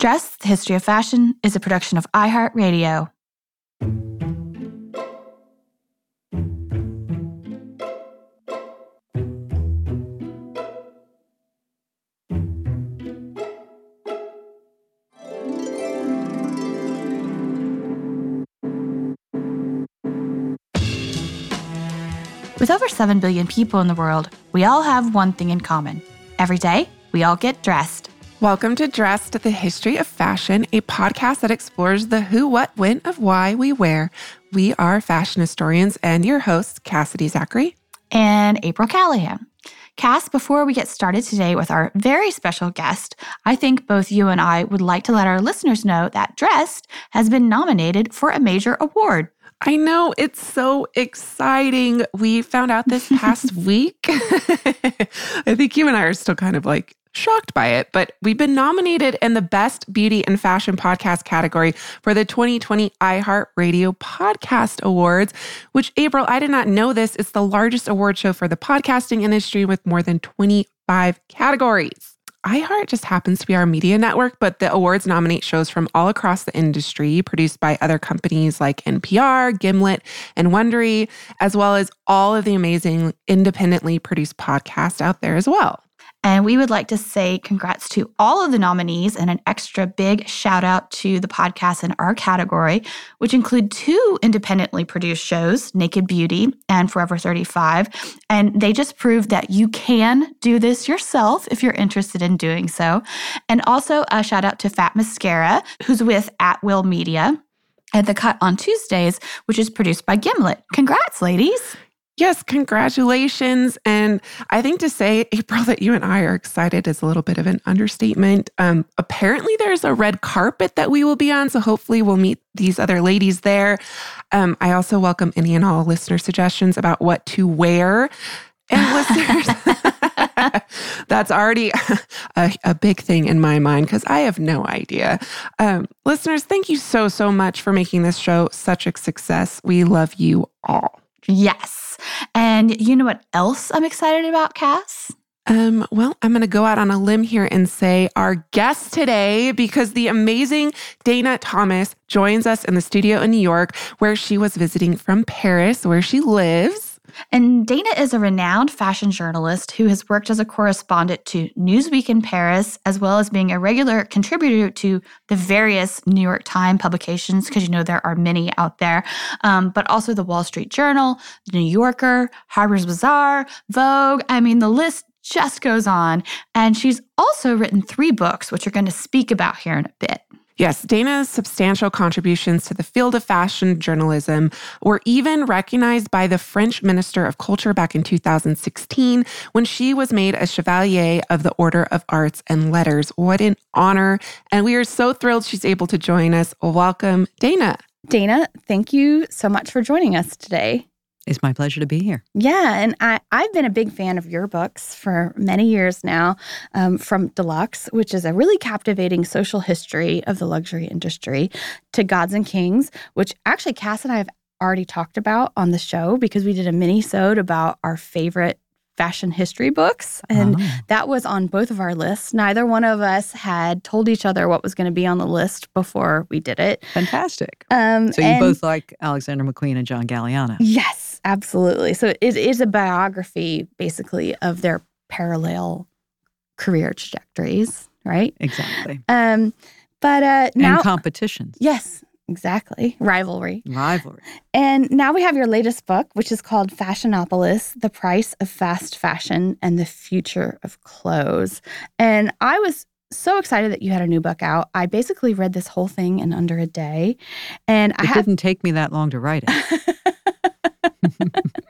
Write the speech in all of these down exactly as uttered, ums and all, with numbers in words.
Dressed, the History of Fashion is a production of iHeartRadio. With over seven billion people in the world, we all have one thing in common. Every day, we all get dressed. Welcome to Dressed, the History of Fashion, a podcast that explores the who, what, when of why we wear. We are fashion historians and your hosts, Cassidy Zachary and April Callahan. Cass, before we get started today with our very special guest, I think both you and I would like to let our listeners know that Dressed has been nominated for a major award. I know, it's so exciting. We found out this past week. I think you and I are still kind of like shocked by it, but we've been nominated in the Best Beauty and Fashion Podcast category for the twenty twenty iHeartRadio Podcast Awards, which, April, I did not know this. It's the largest award show for the podcasting industry with more than twenty-five categories. iHeart just happens to be our media network, but the awards nominate shows from all across the industry produced by other companies like N P R, Gimlet, and Wondery, as well as all of the amazing independently produced podcasts out there as well. And we would like to say congrats to all of the nominees and an extra big shout out to the podcasts in our category, which include two independently produced shows, Naked Beauty and Forever thirty-five. And they just proved that you can do this yourself if you're interested in doing so. And also a shout out to Fat Mascara, who's with At Will Media, and The Cut on Tuesdays, which is produced by Gimlet. Congrats, ladies. Yes, congratulations. And I think to say, April, that you and I are excited is a little bit of an understatement. Um, apparently, there's a red carpet that we will be on, so hopefully we'll meet these other ladies there. Um, I also welcome any and all listener suggestions about what to wear. And listeners, that's already a, a big thing in my mind because I have no idea. Um, listeners, thank you so, so much for making this show such a success. We love you all. Yes. And you know what else I'm excited about, Cass? Um, well, I'm going to go out on a limb here and say our guest today, because the amazing Dana Thomas joins us in the studio in New York, where she was visiting from Paris, where she lives. And Dana is a renowned fashion journalist who has worked as a correspondent to Newsweek in Paris, as well as being a regular contributor to the various New York Times publications, because you know there are many out there, um, but also the Wall Street Journal, the New Yorker, Harper's Bazaar, Vogue. I mean, the list just goes on. And she's also written three books, which we're going to speak about here in a bit. Yes, Dana's substantial contributions to the field of fashion journalism were even recognized by the French Minister of Culture back in two thousand sixteen when she was made a Chevalier of the Order of Arts and Letters. What an honor. And we are so thrilled she's able to join us. Welcome, Dana. Dana, thank you so much for joining us today. It's my pleasure to be here. Yeah, and I, I've been a big fan of your books for many years now, um, from Deluxe, which is a really captivating social history of the luxury industry, to Gods and Kings, which actually Cass and I have already talked about on the show because we did a mini-sode about our favorite fashion history books, and oh. that was on both of our lists. Neither one of us had told each other what was going to be on the list before we did it. Fantastic. Um, so you and, both like Alexander McQueen and John Galliano. Yes, absolutely. So it is a biography, basically, of their parallel career trajectories, right? Exactly. Um, but uh, now and competitions. Yes. Exactly. Rivalry. Rivalry. And now we have your latest book, which is called Fashionopolis, The Price of Fast Fashion and the Future of Clothes. And I was so excited that you had a new book out. I basically read this whole thing in under a day. And it I have... didn't take me that long to write it.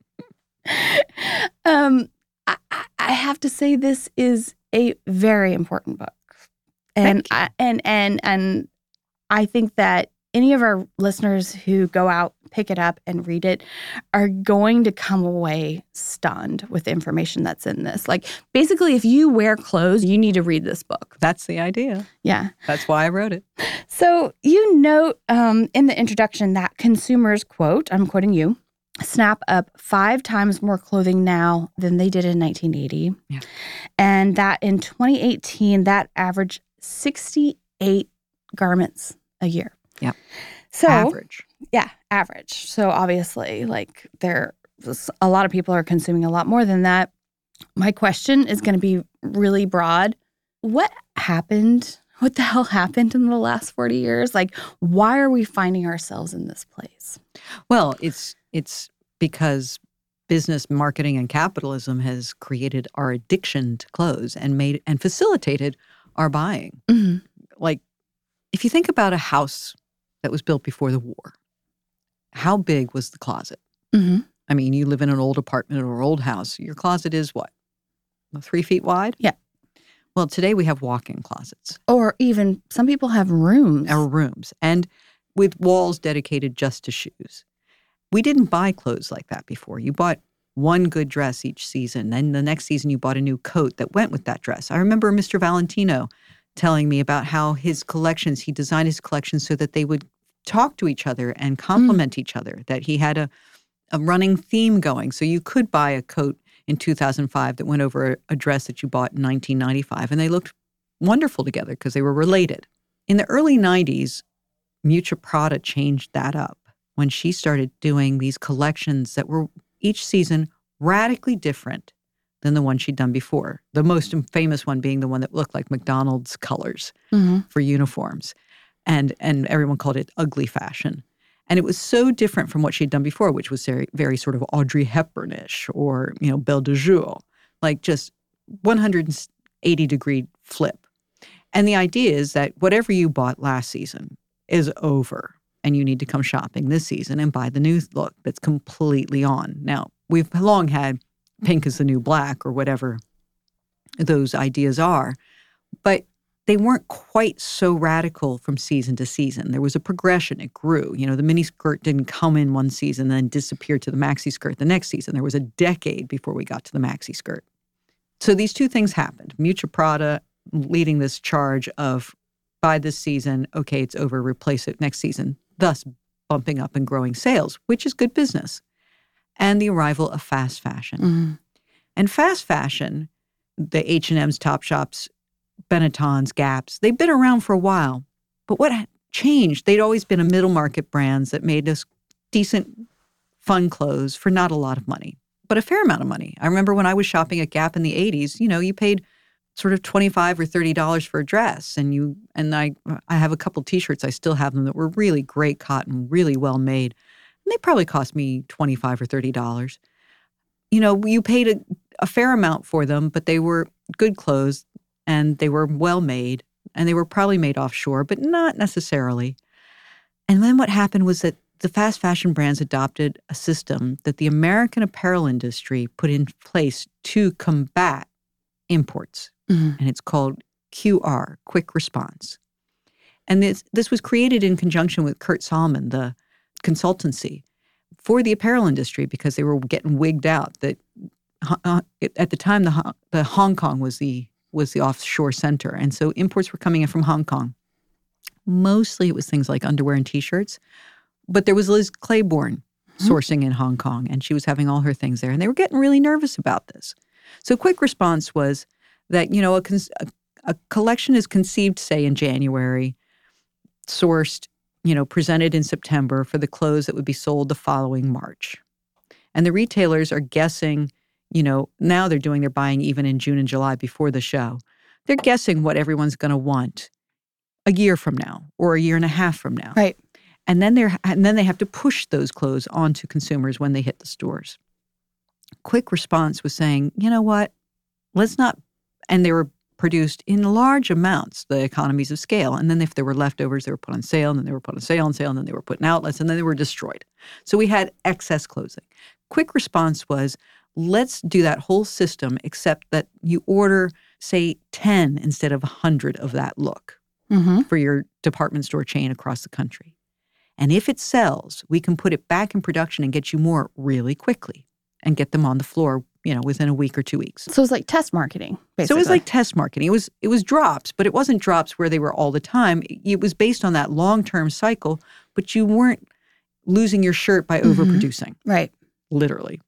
um, I, I have to say this is a very important book. And I, and and and I think that any of our listeners who go out, pick it up, and read it are going to come away stunned with the information that's in this. Like, basically, if you wear clothes, you need to read this book. That's the idea. Yeah. That's why I wrote it. So you note um, in the introduction that consumers, quote, I'm quoting you, snap up five times more clothing now than they did in nineteen eighty. Yeah. And that in twenty eighteen, that averaged sixty eight garments a year. Yep. So Average. yeah, average. So obviously, like there, a lot of people are consuming a lot more than that. My question is going to be really broad. What happened? What the hell happened in the last forty years? Like, why are we finding ourselves in this place? Well, it's it's because business, marketing, and capitalism has created our addiction to clothes and made and facilitated our buying. Mm-hmm. Like, if you think about a house that was built before the war, how big was the closet? Mm-hmm. I mean, you live in an old apartment or old house. Your closet is what? Three feet wide? Yeah. Well, today we have walk-in closets. Or even some people have rooms. Our rooms. And with walls dedicated just to shoes. We didn't buy clothes like that before. You bought one good dress each season. Then the next season you bought a new coat that went with that dress. I remember Mister Valentino telling me about how his collections, he designed his collections so that they would talk to each other and complement mm. each other, that he had a, a running theme going. So you could buy a coat in two thousand five that went over a dress that you bought in nineteen ninety-five, and they looked wonderful together because they were related. In the early nineties, Miuccia Prada changed that up when she started doing these collections that were each season radically different than the one she'd done before. The most famous one being the one that looked like McDonald's colors mm-hmm. for uniforms. And and everyone called it ugly fashion. And it was so different from what she'd done before, which was very, very sort of Audrey Hepburn-ish or, you know, Belle de Jour, like just one hundred eighty degree flip. And the idea is that whatever you bought last season is over and you need to come shopping this season and buy the new look that's completely on. Now, we've long had pink is the new black or whatever those ideas are, but they weren't quite so radical from season to season. There was a progression. It grew. You know, the mini skirt didn't come in one season and then disappear to the maxi skirt the next season. There was a decade before we got to the maxi skirt. So these two things happened. Miuccia Prada leading this charge of, by this season, okay, it's over, replace it next season, thus bumping up and growing sales, which is good business. And the arrival of fast fashion. Mm-hmm. And fast fashion, the H and M's, Topshops, Benettons, Gaps, they've been around for a while. But what changed? They'd always been a middle market brands that made us decent, fun clothes for not a lot of money, but a fair amount of money. I remember when I was shopping at Gap in the eighties, you know, you paid sort of twenty-five or thirty dollars for a dress. And you and I I have a couple T-shirts, I still have them, that were really great cotton, really well made. And they probably cost me twenty-five or thirty dollars. You know, you paid a, a fair amount for them, but they were good clothes. And they were well made, and they were probably made offshore, but not necessarily. And then what happened was that the fast fashion brands adopted a system that the American apparel industry put in place to combat imports. Mm-hmm. And it's called Q R, Quick Response. And this, this was created in conjunction with Kurt Salmon, the consultancy, for the apparel industry because they were getting wigged out that uh, at the time the, the Hong Kong was the was the offshore center. And so imports were coming in from Hong Kong. Mostly it was things like underwear and T-shirts. But there was Liz Claiborne mm-hmm. sourcing in Hong Kong, and she was having all her things there. And they were getting really nervous about this. So Quick Response was that, you know, a, con- a, a collection is conceived, say, in January, sourced, you know, presented in September for the clothes that would be sold the following March. And the retailers are guessing, you know, now they're doing their buying even in June and July before the show. They're guessing what everyone's going to want a year from now or a year and a half from now. Right. And then they're and then they have to push those clothes onto consumers when they hit the stores. Quick Response was saying, you know what, let's not, and they were produced in large amounts, the economies of scale. And then if there were leftovers, they were put on sale, and then they were put on sale and sale, and then they were put in outlets, and then they were destroyed. So we had excess clothing. Quick Response was, let's do that whole system, except that you order, say, ten instead of one hundred of that look mm-hmm. for your department store chain across the country. And if it sells, we can put it back in production and get you more really quickly and get them on the floor, you know, within a week or two weeks. So it's like test marketing, basically. So it was like test marketing. It was it was drops, but it wasn't drops where they were all the time. It was based on that long-term cycle, but you weren't losing your shirt by mm-hmm. overproducing. Right. Literally.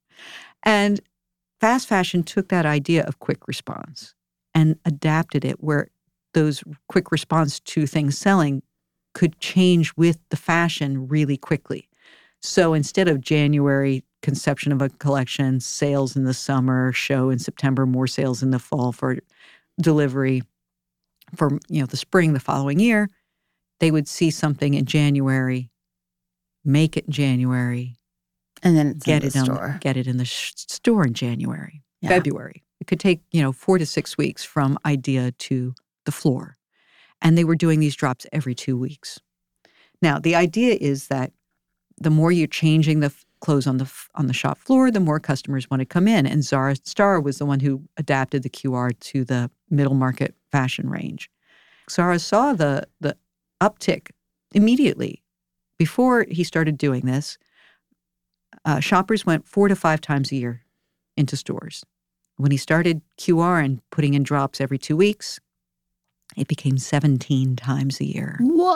And fast fashion took that idea of Quick Response and adapted it where those quick response to things selling could change with the fashion really quickly. So instead of January conception of a collection, sales in the summer, show in September, more sales in the fall for delivery for, you know, the spring the following year, they would see something in January, make it in January, and then it's get in it the on, store. get it in the sh- store in January, Yeah. February. It could take, you know, four to six weeks from idea to the floor. And they were doing these drops every two weeks. Now, the idea is that the more you're changing the f- clothes on the f- on the shop floor, the more customers want to come in. And Zara Star was the one who adapted the Q R to the middle market fashion range. Zara saw the the uptick immediately. Before he started doing this, uh, shoppers went four to five times a year into stores. When he started Q R and putting in drops every two weeks, it became seventeen times a year.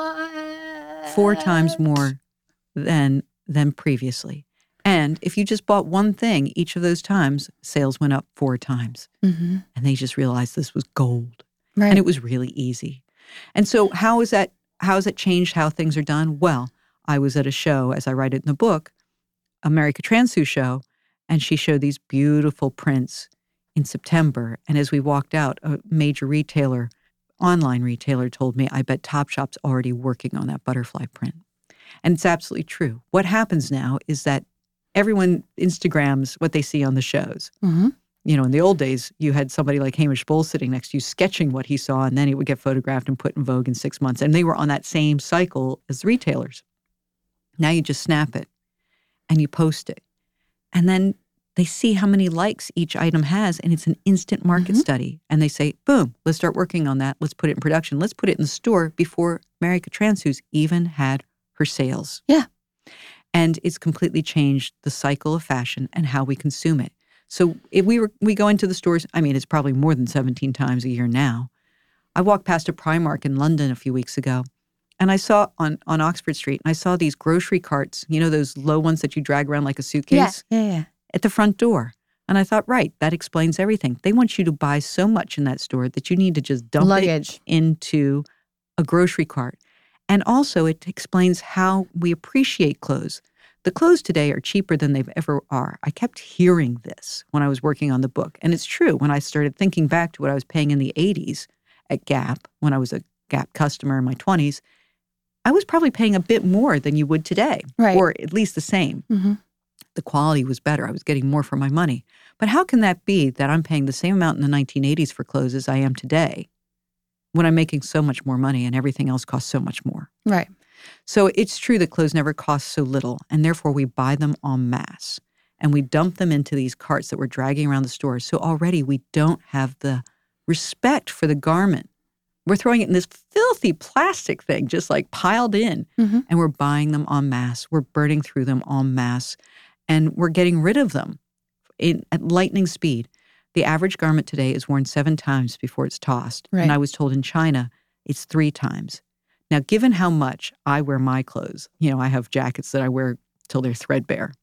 What? Four times more than than previously. And if you just bought one thing each of those times, sales went up four times. Mm-hmm. And they just realized this was gold. Right. And it was really easy. And so how is that, how has it changed how things are done? Well, I was at a show, as I write it in the book, America Transu show, and she showed these beautiful prints in September. And as we walked out, a major retailer, online retailer, told me, I bet Topshop's already working on that butterfly print. And it's absolutely true. What happens now is that everyone Instagrams what they see on the shows. Mm-hmm. You know, in the old days, you had somebody like Hamish Bull sitting next to you sketching what he saw, and then it would get photographed and put in Vogue in six months. And they were on that same cycle as retailers. Now you just snap it and you post it. And then they see how many likes each item has, and it's an instant market Mm-hmm. study. And they say, boom, let's start working on that. Let's put it in production. Let's put it in the store before Marika Transu's even had her sales. Yeah. And it's completely changed the cycle of fashion and how we consume it. So if we were we go into the stores, I mean, it's probably more than seventeen times a year now. I walked past a Primark in London a few weeks ago, and I saw on, on Oxford Street, and I saw these grocery carts, you know, those low ones that you drag around like a suitcase, Yeah, yeah, yeah. at the front door. And I thought, right, that explains everything. They want you to buy so much in that store that you need to just dump Luggage. it into a grocery cart. And also it explains how we appreciate clothes. The clothes today are cheaper than they've ever are. I kept hearing this when I was working on the book. And it's true. When I started thinking back to what I was paying in the eighties at Gap, when I was a Gap customer in my twenties, I was probably paying a bit more than you would today. Right. Or at least the same. Mm-hmm. The quality was better. I was getting more for my money. But how can that be that I'm paying the same amount in the nineteen eighties for clothes as I am today when I'm making so much more money and everything else costs so much more? Right. So it's true that clothes never cost so little, and therefore we buy them en masse. And we dump them into these carts that we're dragging around the stores. So already we don't have the respect for the garment. We're throwing it in this filthy plastic thing, just like piled in, Mm-hmm. and we're buying them en masse. We're burning through them en masse, and we're getting rid of them in, at lightning speed. The average garment today is worn seven times before it's tossed. Right. And I was told in China, it's three times. Now, given how much I wear my clothes, you know, I have jackets that I wear till they're threadbare.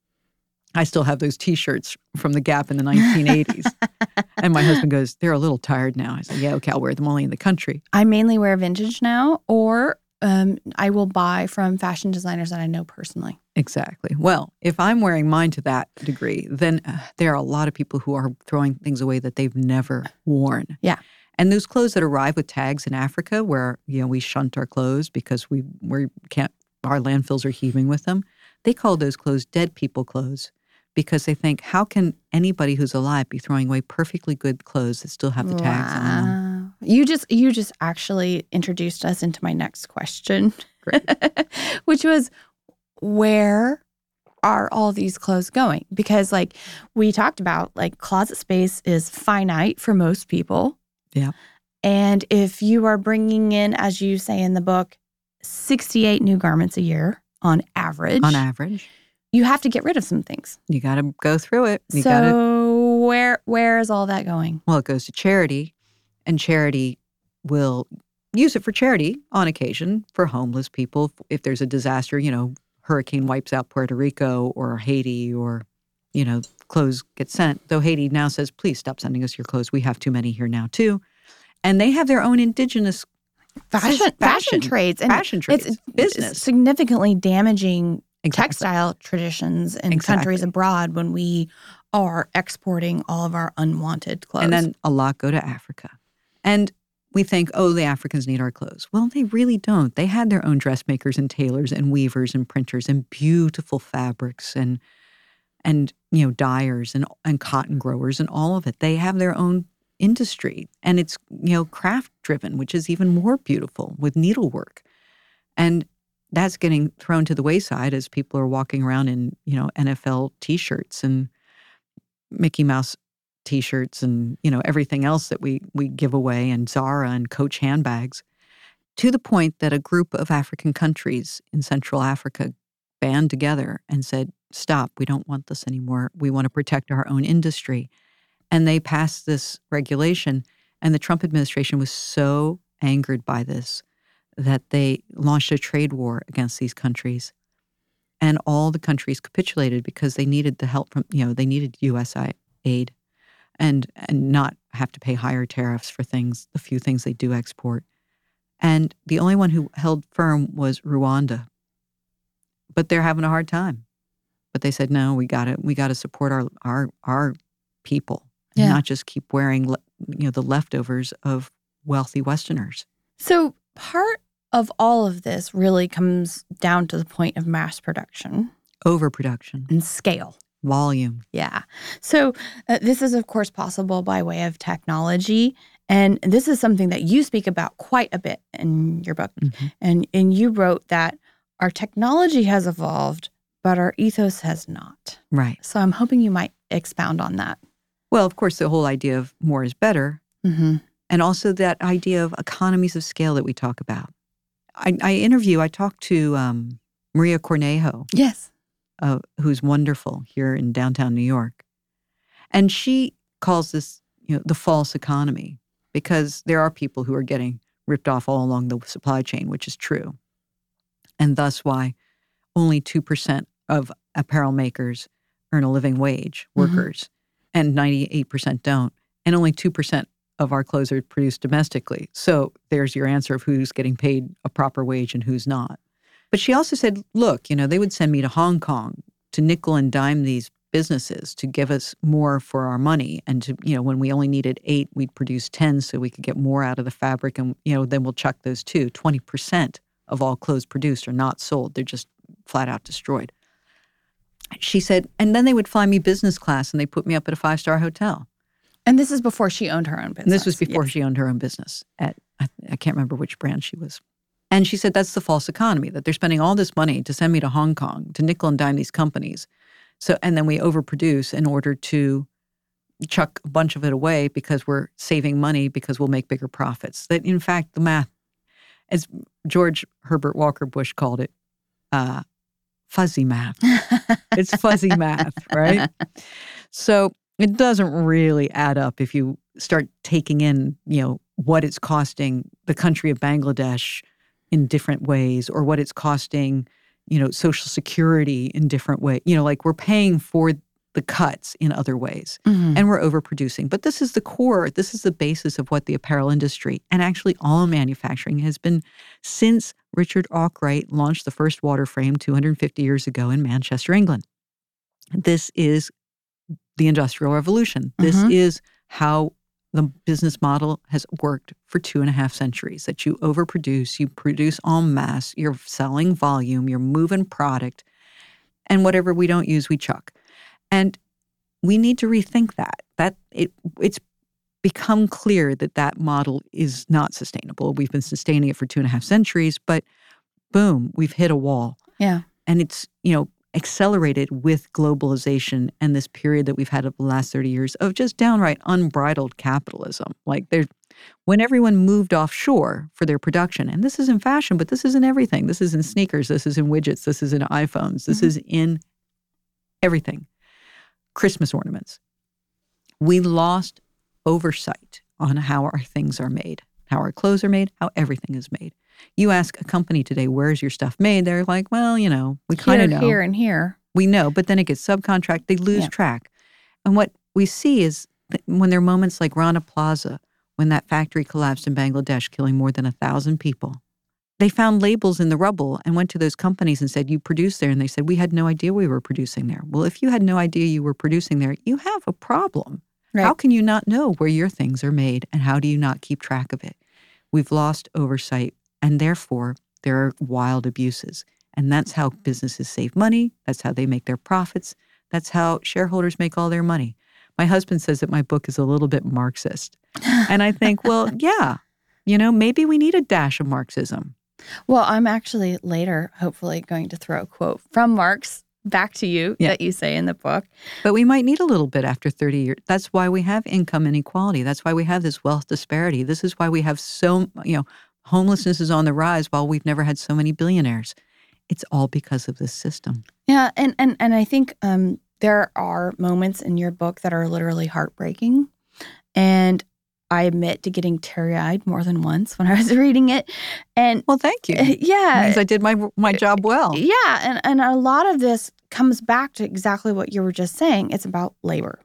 I still have those T-shirts from the Gap in the nineteen eighties. And my husband goes, they're a little tired now. I said, yeah, okay, I'll wear them only in the country. I mainly wear vintage now, or um, I will buy from fashion designers that I know personally. Exactly. Well, if I'm wearing mine to that degree, then uh, there are a lot of people who are throwing things away that they've never worn. Yeah. And those clothes that arrive with tags in Africa, where you know we shunt our clothes because we we can't, our landfills are heaving with them. They call those clothes dead people clothes because they think, how can anybody who's alive be throwing away perfectly good clothes that still have the tags on them? Wow. You just you just actually introduced us into my next question, Great. which was, where are all these clothes going? Because like we talked about, like closet space is finite for most people. Yeah. And if you are bringing in, as you say in the book, sixty-eight new garments a year on average, On average, you have to get rid of some things. you got to go through it. You so got to. where where is all that going? Well, it goes to charity, and charity will use it for charity on occasion for homeless people. If there's a disaster, you know, hurricane wipes out Puerto Rico or Haiti, or, you know, clothes get sent. Though Haiti now says, please stop sending us your clothes. We have too many here now too. And they have their own indigenous fashion, fashion, fashion trades. And fashion trades, it's, business. It's significantly damaging exactly. textile traditions in exactly. countries abroad when we are exporting all of our unwanted clothes. And then a lot go to Africa. And we think, oh, the Africans need our clothes. Well, they really don't. They had their own dressmakers and tailors and weavers and printers and beautiful fabrics and, and you know, dyers and, and cotton growers and all of it. They have their own industry. And it's, you know, craft-driven, which is even more beautiful with needlework. And that's getting thrown to the wayside as people are walking around in, you know, N F L T-shirts and Mickey Mouse T-shirts and, you know, everything else that we we give away, and Zara and Coach handbags, to the point that a group of African countries in Central Africa band together and said, stop, we don't want this anymore. We want to protect our own industry. And they passed this regulation, and the Trump administration was so angered by this that they launched a trade war against these countries. And all the countries capitulated because they needed the help from, you know, they needed U S aid and and not have to pay higher tariffs for things, the few things they do export. And the only one who held firm was Rwanda. But they're having a hard time. But they said, no, we got to we got to support our our our people and yeah. not just keep wearing, you know, the leftovers of wealthy Westerners. So part of all of this really comes down to the point of mass production. Overproduction. And scale. Volume. Yeah. So uh, this is, of course, possible by way of technology. And this is something that you speak about quite a bit in your book. Mm-hmm. And, and you wrote that our technology has evolved, but our ethos has not. Right. So I'm hoping you might expound on that. Well, of course, the whole idea of more is better. Mm-hmm. And also that idea of economies of scale that we talk about. I, I interview, I talked to um, Maria Cornejo. Yes. Uh, who's wonderful here in downtown New York. And she calls this, you know, the false economy, because there are people who are getting ripped off all along the supply chain, which is true. And thus why only two percent of apparel makers earn a living wage, workers, mm-hmm. and ninety-eight percent don't. And only two percent of our clothes are produced domestically. So there's your answer of who's getting paid a proper wage and who's not. But she also said, look, you know, they would send me to Hong Kong to nickel and dime these businesses to give us more for our money. And to, you know, when we only needed eight, we'd produce ten so we could get more out of the fabric. And, you know, then we'll chuck those too. twenty percent of all clothes produced are not sold. They're just flat out destroyed. She said, and then they would fly me business class and they put me up at a five-star hotel. And this is before she owned her own business. And this was before yes. she owned her own business at, I, I can't remember which brand she was. And she said that's the false economy, that they're spending all this money to send me to Hong Kong to nickel and dime these companies. So, and then we overproduce in order to chuck a bunch of it away because we're saving money because we'll make bigger profits. That in fact, the math, as George Herbert Walker Bush called it, uh, fuzzy math. It's fuzzy math, right? So it doesn't really add up if you start taking in, you know, what it's costing the country of Bangladesh in different ways, or what it's costing, you know, Social Security in different ways. You know, like we're paying for the cuts in other ways, mm-hmm. and we're overproducing. But this is the core, this is the basis of what the apparel industry, and actually all manufacturing has been since Richard Arkwright launched the first water frame two hundred fifty years ago in Manchester, England. This is the Industrial Revolution. Mm-hmm. This is how the business model has worked for two and a half centuries, that you overproduce, you produce en masse, you're selling volume, you're moving product, and whatever we don't use, we chuck. And we need to rethink that. That it it's become clear that that model is not sustainable. We've been sustaining it for two and a half centuries, but boom, we've hit a wall. Yeah. And it's, you know, accelerated with globalization and this period that we've had of the last thirty years of just downright unbridled capitalism. Like there, when everyone moved offshore for their production, and this is in fashion, but this is in everything. This is in sneakers, this is in widgets, this is in iPhones, this mm-hmm. is in everything. Christmas ornaments. We lost oversight on how our things are made, how our clothes are made, how everything is made. You ask a company today, where's your stuff made? They're like, well, you know, we kind of know. Here and here. We know, but then it gets subcontract. They lose yeah. track. And what we see is that when there are moments like Rana Plaza when that factory collapsed in Bangladesh, killing more than a thousand people. They found labels in the rubble and went to those companies and said, you produce there. And they said, we had no idea we were producing there. Well, if you had no idea you were producing there, you have a problem. Right. How can you not know where your things are made? And how do you not keep track of it? We've lost oversight. And therefore, there are wild abuses. And that's how businesses save money. That's how they make their profits. That's how shareholders make all their money. My husband says that my book is a little bit Marxist. And I think, well, yeah, you know, maybe we need a dash of Marxism. Well, I'm actually later, hopefully, going to throw a quote from Marx back to you Yeah. that you say in the book. But we might need a little bit after thirty years. That's why we have income inequality. That's why we have this wealth disparity. This is why we have so, you know, homelessness is on the rise while we've never had so many billionaires. It's all because of this system. Yeah, and and and I think um, there are moments in your book that are literally heartbreaking. And I admit to getting teary-eyed more than once when I was reading it. And Well, thank you. It yeah, means I did my my job well. yeah, and, and a lot of this comes back to exactly what you were just saying. It's about labor.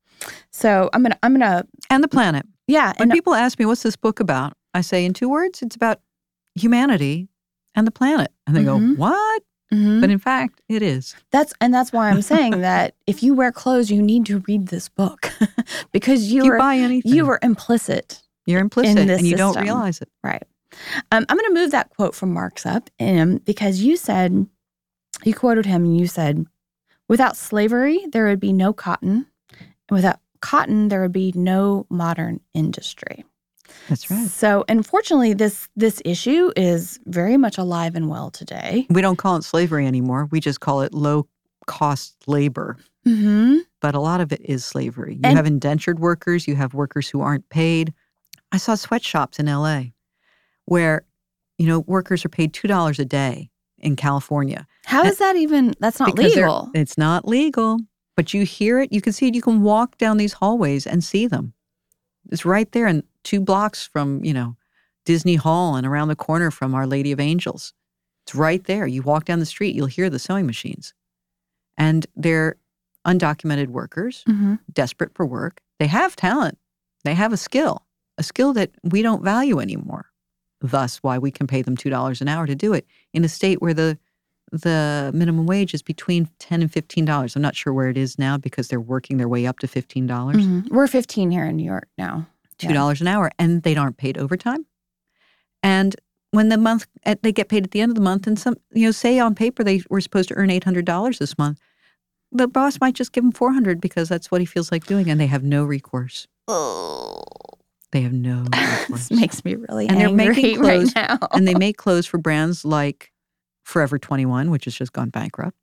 So I'm gonna I'm gonna And the planet. yeah, When and people ask me, what's this book about? I say in two words, it's about humanity and the planet. And they Mhm. go, what? mhm. But in fact, it is. that's and that's why I'm saying that if you wear clothes, you need to read this book because you You were buy anything. you were implicit. You're implicit in this and you don't system. realize it. Right. Um, I'm going to move that quote from Marx up um, because you said, you quoted him and you said, without slavery, there would be no cotton. And without cotton, there would be no modern industry. That's right. So unfortunately, this this issue is very much alive and well today. We don't call it slavery anymore. We just call it low-cost labor. Mm-hmm. But a lot of it is slavery. You And- have indentured workers. You have workers who aren't paid. I saw sweatshops in L A where, you know, workers are paid two dollars a day in California. How is that even, that's not Because they're- legal. It's not legal, but you hear it. You can see it. You can walk down these hallways and see them. It's right there and two blocks from, you know, Disney Hall and around the corner from Our Lady of Angels. It's right there. You walk down the street, you'll hear the sewing machines. And they're undocumented workers, Mm-hmm. desperate for work. They have talent. They have a skill, a skill that we don't value anymore. Thus, why we can pay them two dollars an hour to do it in a state where the the minimum wage is between ten and fifteen dollars. I'm not sure where it is now because they're working their way up to fifteen dollars. Mm-hmm. We're fifteen here in New York now. two dollars an hour, and they aren't paid overtime. And when the month, they get paid at the end of the month, and some, you know, say on paper they were supposed to earn eight hundred dollars this month, the boss might just give them four hundred dollars because that's what he feels like doing, and they have no recourse. Oh, They have no recourse. this makes me really And they're angry making clothes, right now. And they make clothes for brands like Forever twenty-one, which has just gone bankrupt,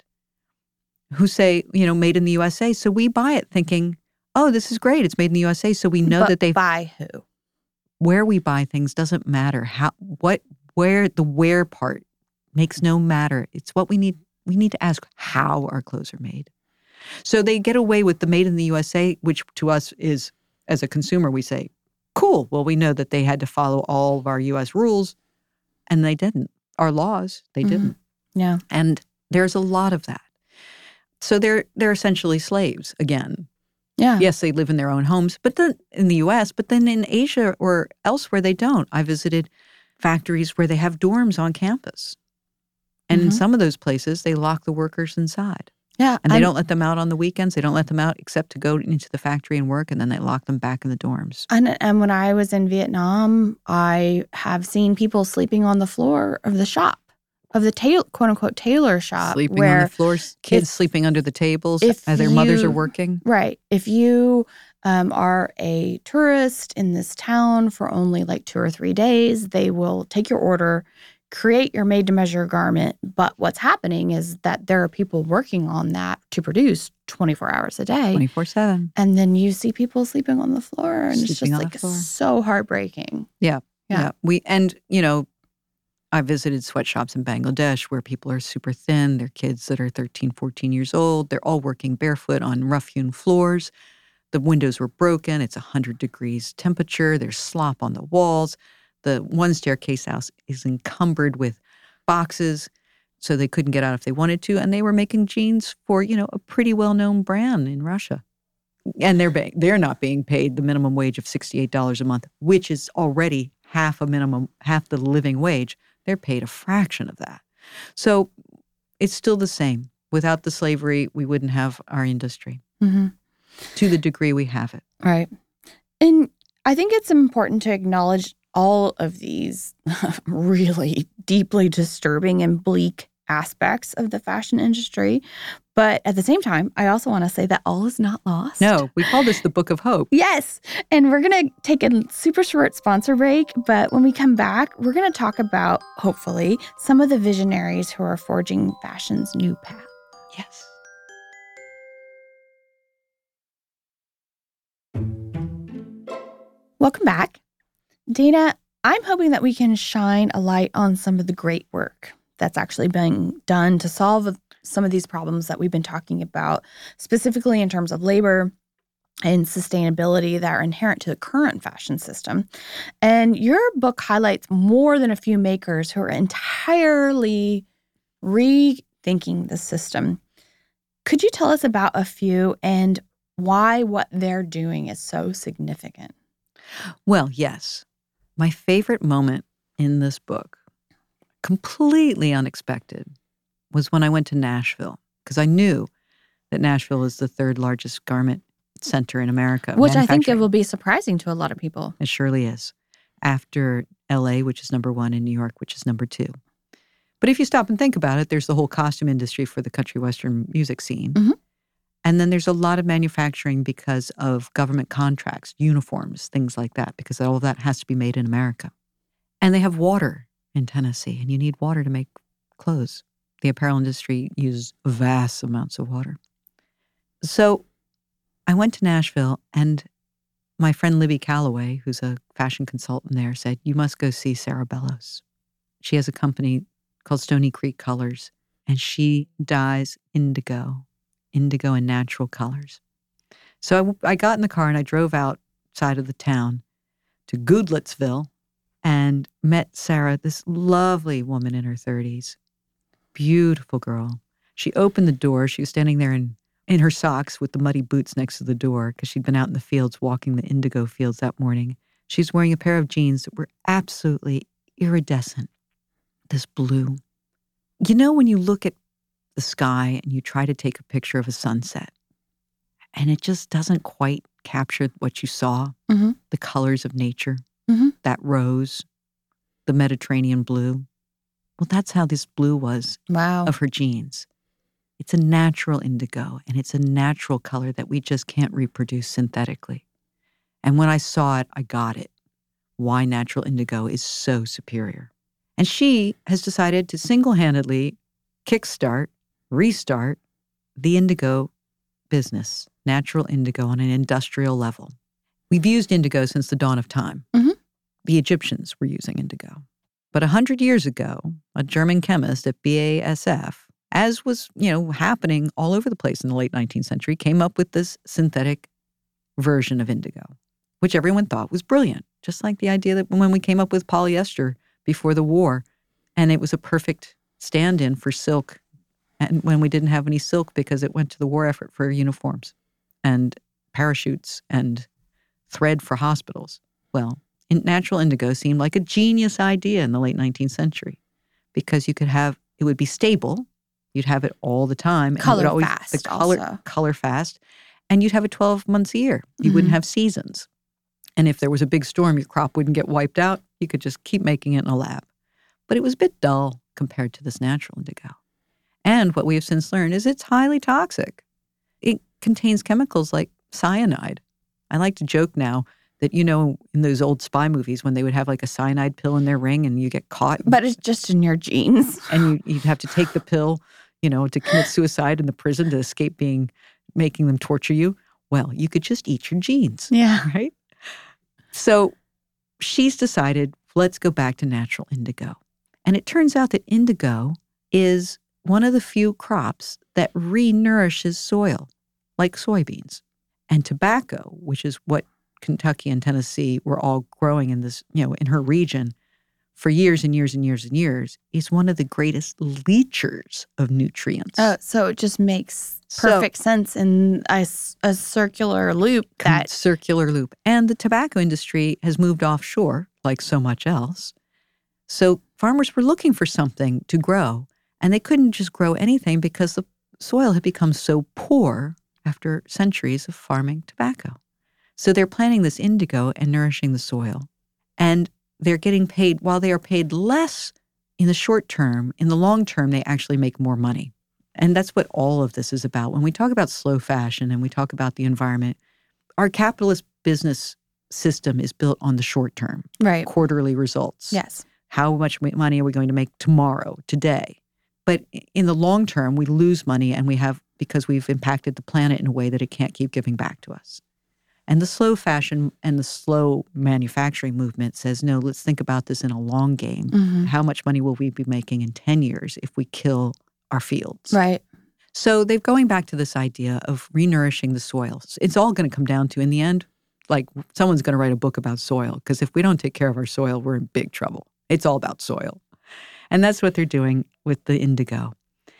who say, you know, made in the U S A. So we buy it thinking, oh, this is great. It's made in the U S A. So we know But that they by who? where we buy things doesn't matter. How, what, where the where part makes no matter. It's what we need. We need to ask how our clothes are made. So they get away with the made in the U S A, which to us is, as a consumer, we say, cool. Well, we know that they had to follow all of our U S rules, and they didn't. Our laws, they Mhm. didn't. Yeah. And there's a lot of that. So they're they're essentially slaves again. Yeah. Yes, they live in their own homes, but then in the U S, but then in Asia or elsewhere, they don't. I visited factories where they have dorms on campus. And in Mhm. some of those places, they lock the workers inside. Yeah. And they I'm- don't let them out on the weekends. They don't let them out except to go into the factory and work, and then they lock them back in the dorms. And, and when I was in Vietnam, I have seen people sleeping on the floor of the shop, of the tail, quote unquote tailor shop, Sleeping where on the floors, kids if- sleeping under the tables if as their mothers are you- working. right, if you um, are a tourist in this town for only like two or three days, they will take your order, create your made-to-measure garment. But what's happening is that there are people working on that to produce twenty-four hours a day. twenty-four seven. And then you see people sleeping on the floor, and it's just Sleeping on the like floor. so heartbreaking. Yeah. Yeah. Yeah. We and you know, I visited sweatshops in Bangladesh where people are super thin. They're kids that are thirteen, fourteen years old. They're all working barefoot on rough-hewn floors. The windows were broken. It's one hundred degrees temperature. There's slop on the walls. The one staircase house is encumbered with boxes, so they couldn't get out if they wanted to. And they were making jeans for, you know, a pretty well-known brand in Russia. And they're being, they're not being paid the minimum wage of sixty-eight dollars a month, which is already half a minimum, half the living wage. They're paid a fraction of that. So it's still the same. Without the slavery, we wouldn't have our industry Mm-hmm. to the degree we have it. Right. And I think it's important to acknowledge all of these really deeply disturbing and bleak aspects of the fashion industry. But at the same time, I also want to say that all is not lost. No, we call this the Book of Hope. Yes. And we're going to take a super short sponsor break. But when we come back, we're going to talk about, hopefully, some of the visionaries who are forging fashion's new path. Yes. Welcome back. Dana, I'm hoping that we can shine a light on some of the great work that's actually being done to solve some of these problems that we've been talking about, specifically in terms of labor and sustainability that are inherent to the current fashion system. And your book highlights more than a few makers who are entirely rethinking the system. Could you tell us about a few and why what they're doing is so significant? Well, yes. My favorite moment in this book, completely unexpected, was when I went to Nashville, because I knew that Nashville is the third largest garment center in America. Which I think it manufacturing. will be surprising to a lot of people. It surely is. After L A, which is number one, and New York, which is number two. But if you stop and think about it, there's the whole costume industry for the country western music scene. Mm-hmm. And then there's a lot of manufacturing because of government contracts, uniforms, things like that, because all of that has to be made in America. And they have water in Tennessee, and you need water to make clothes. The apparel industry uses vast amounts of water. So I went to Nashville, and my friend Libby Calloway, who's a fashion consultant there, said, you must go see Sarah Bellows. She has a company called Stony Creek Colors, and she dyes indigo. indigo and natural colors. So I, I got in the car and I drove outside of the town to Goodlettsville and met Sarah, this lovely woman in her thirties. Beautiful girl. She opened the door. She was standing there in, in her socks with the muddy boots next to the door because she'd been out in the fields walking the indigo fields that morning. She's wearing a pair of jeans that were absolutely iridescent, this blue. You know, when you look at the sky and you try to take a picture of a sunset and it just doesn't quite capture what you saw, mm-hmm. the colors of nature, mm-hmm. that rose, the Mediterranean blue. Well, that's how this blue was Wow. of her jeans. It's a natural indigo, and it's a natural color that we just can't reproduce synthetically. And when I saw it, I got it. Why natural indigo is so superior. And she has decided to single-handedly kickstart, restart the indigo business, natural indigo on an industrial level. We've used indigo since the dawn of time. Mm-hmm. The Egyptians were using indigo. But a hundred years ago, a German chemist at B A S F, as was, you know, happening all over the place in the late nineteenth century, came up with this synthetic version of indigo, which everyone thought was brilliant. Just like the idea that when we came up with polyester before the war, and it was a perfect stand-in for silk, and when we didn't have any silk because it went to the war effort for uniforms and parachutes and thread for hospitals. Well, in natural indigo seemed like a genius idea in the late nineteenth century because you could have, it would be stable. You'd have it all the time. and it Color would always, fast The color, also. color fast. And you'd have it twelve months a year. You Mhm. wouldn't have seasons. And if there was a big storm, your crop wouldn't get wiped out. You could just keep making it in a lab. But it was a bit dull compared to this natural indigo. And what we have since learned is it's highly toxic. It contains chemicals like cyanide. I like to joke now that, you know, in those old spy movies when they would have like a cyanide pill in their ring and you get caught. But it's just in your jeans. And you, you'd have to take the pill, you know, to commit suicide in the prison to escape being, making them torture you. Well, you could just eat your jeans, Yeah. right? So she's decided, let's go back to natural indigo. And it turns out that indigo is one of the few crops that re-nourishes soil, like soybeans. And tobacco, which is what Kentucky and Tennessee were all growing in this, you know, in her region for years and years and years and years, is one of the greatest leachers of nutrients. Oh, so it just makes perfect sense in a, a circular loop. That circular loop. And the tobacco industry has moved offshore, like so much else. So farmers were looking for something to grow, and they couldn't just grow anything because the soil had become so poor after centuries of farming tobacco. So they're planting this indigo and nourishing the soil. And they're getting paid, while they are paid less in the short term, in the long term, they actually make more money. And that's what all of this is about. When we talk about slow fashion and we talk about the environment, our capitalist business system is built on the short term, right. quarterly results. Yes. How much money are we going to make tomorrow, today? But in the long term, we lose money, and we have, because we've impacted the planet in a way that it can't keep giving back to us. And the slow fashion and the slow manufacturing movement says, no, let's think about this in a long game. Mm-hmm. How much money will we be making in ten years if we kill our fields? Right. So they're going back to this idea of renourishing the soils. It's all going to come down to, in the end, like someone's going to write a book about soil, because if we don't take care of our soil, we're in big trouble. It's all about soil. And that's what they're doing with the indigo.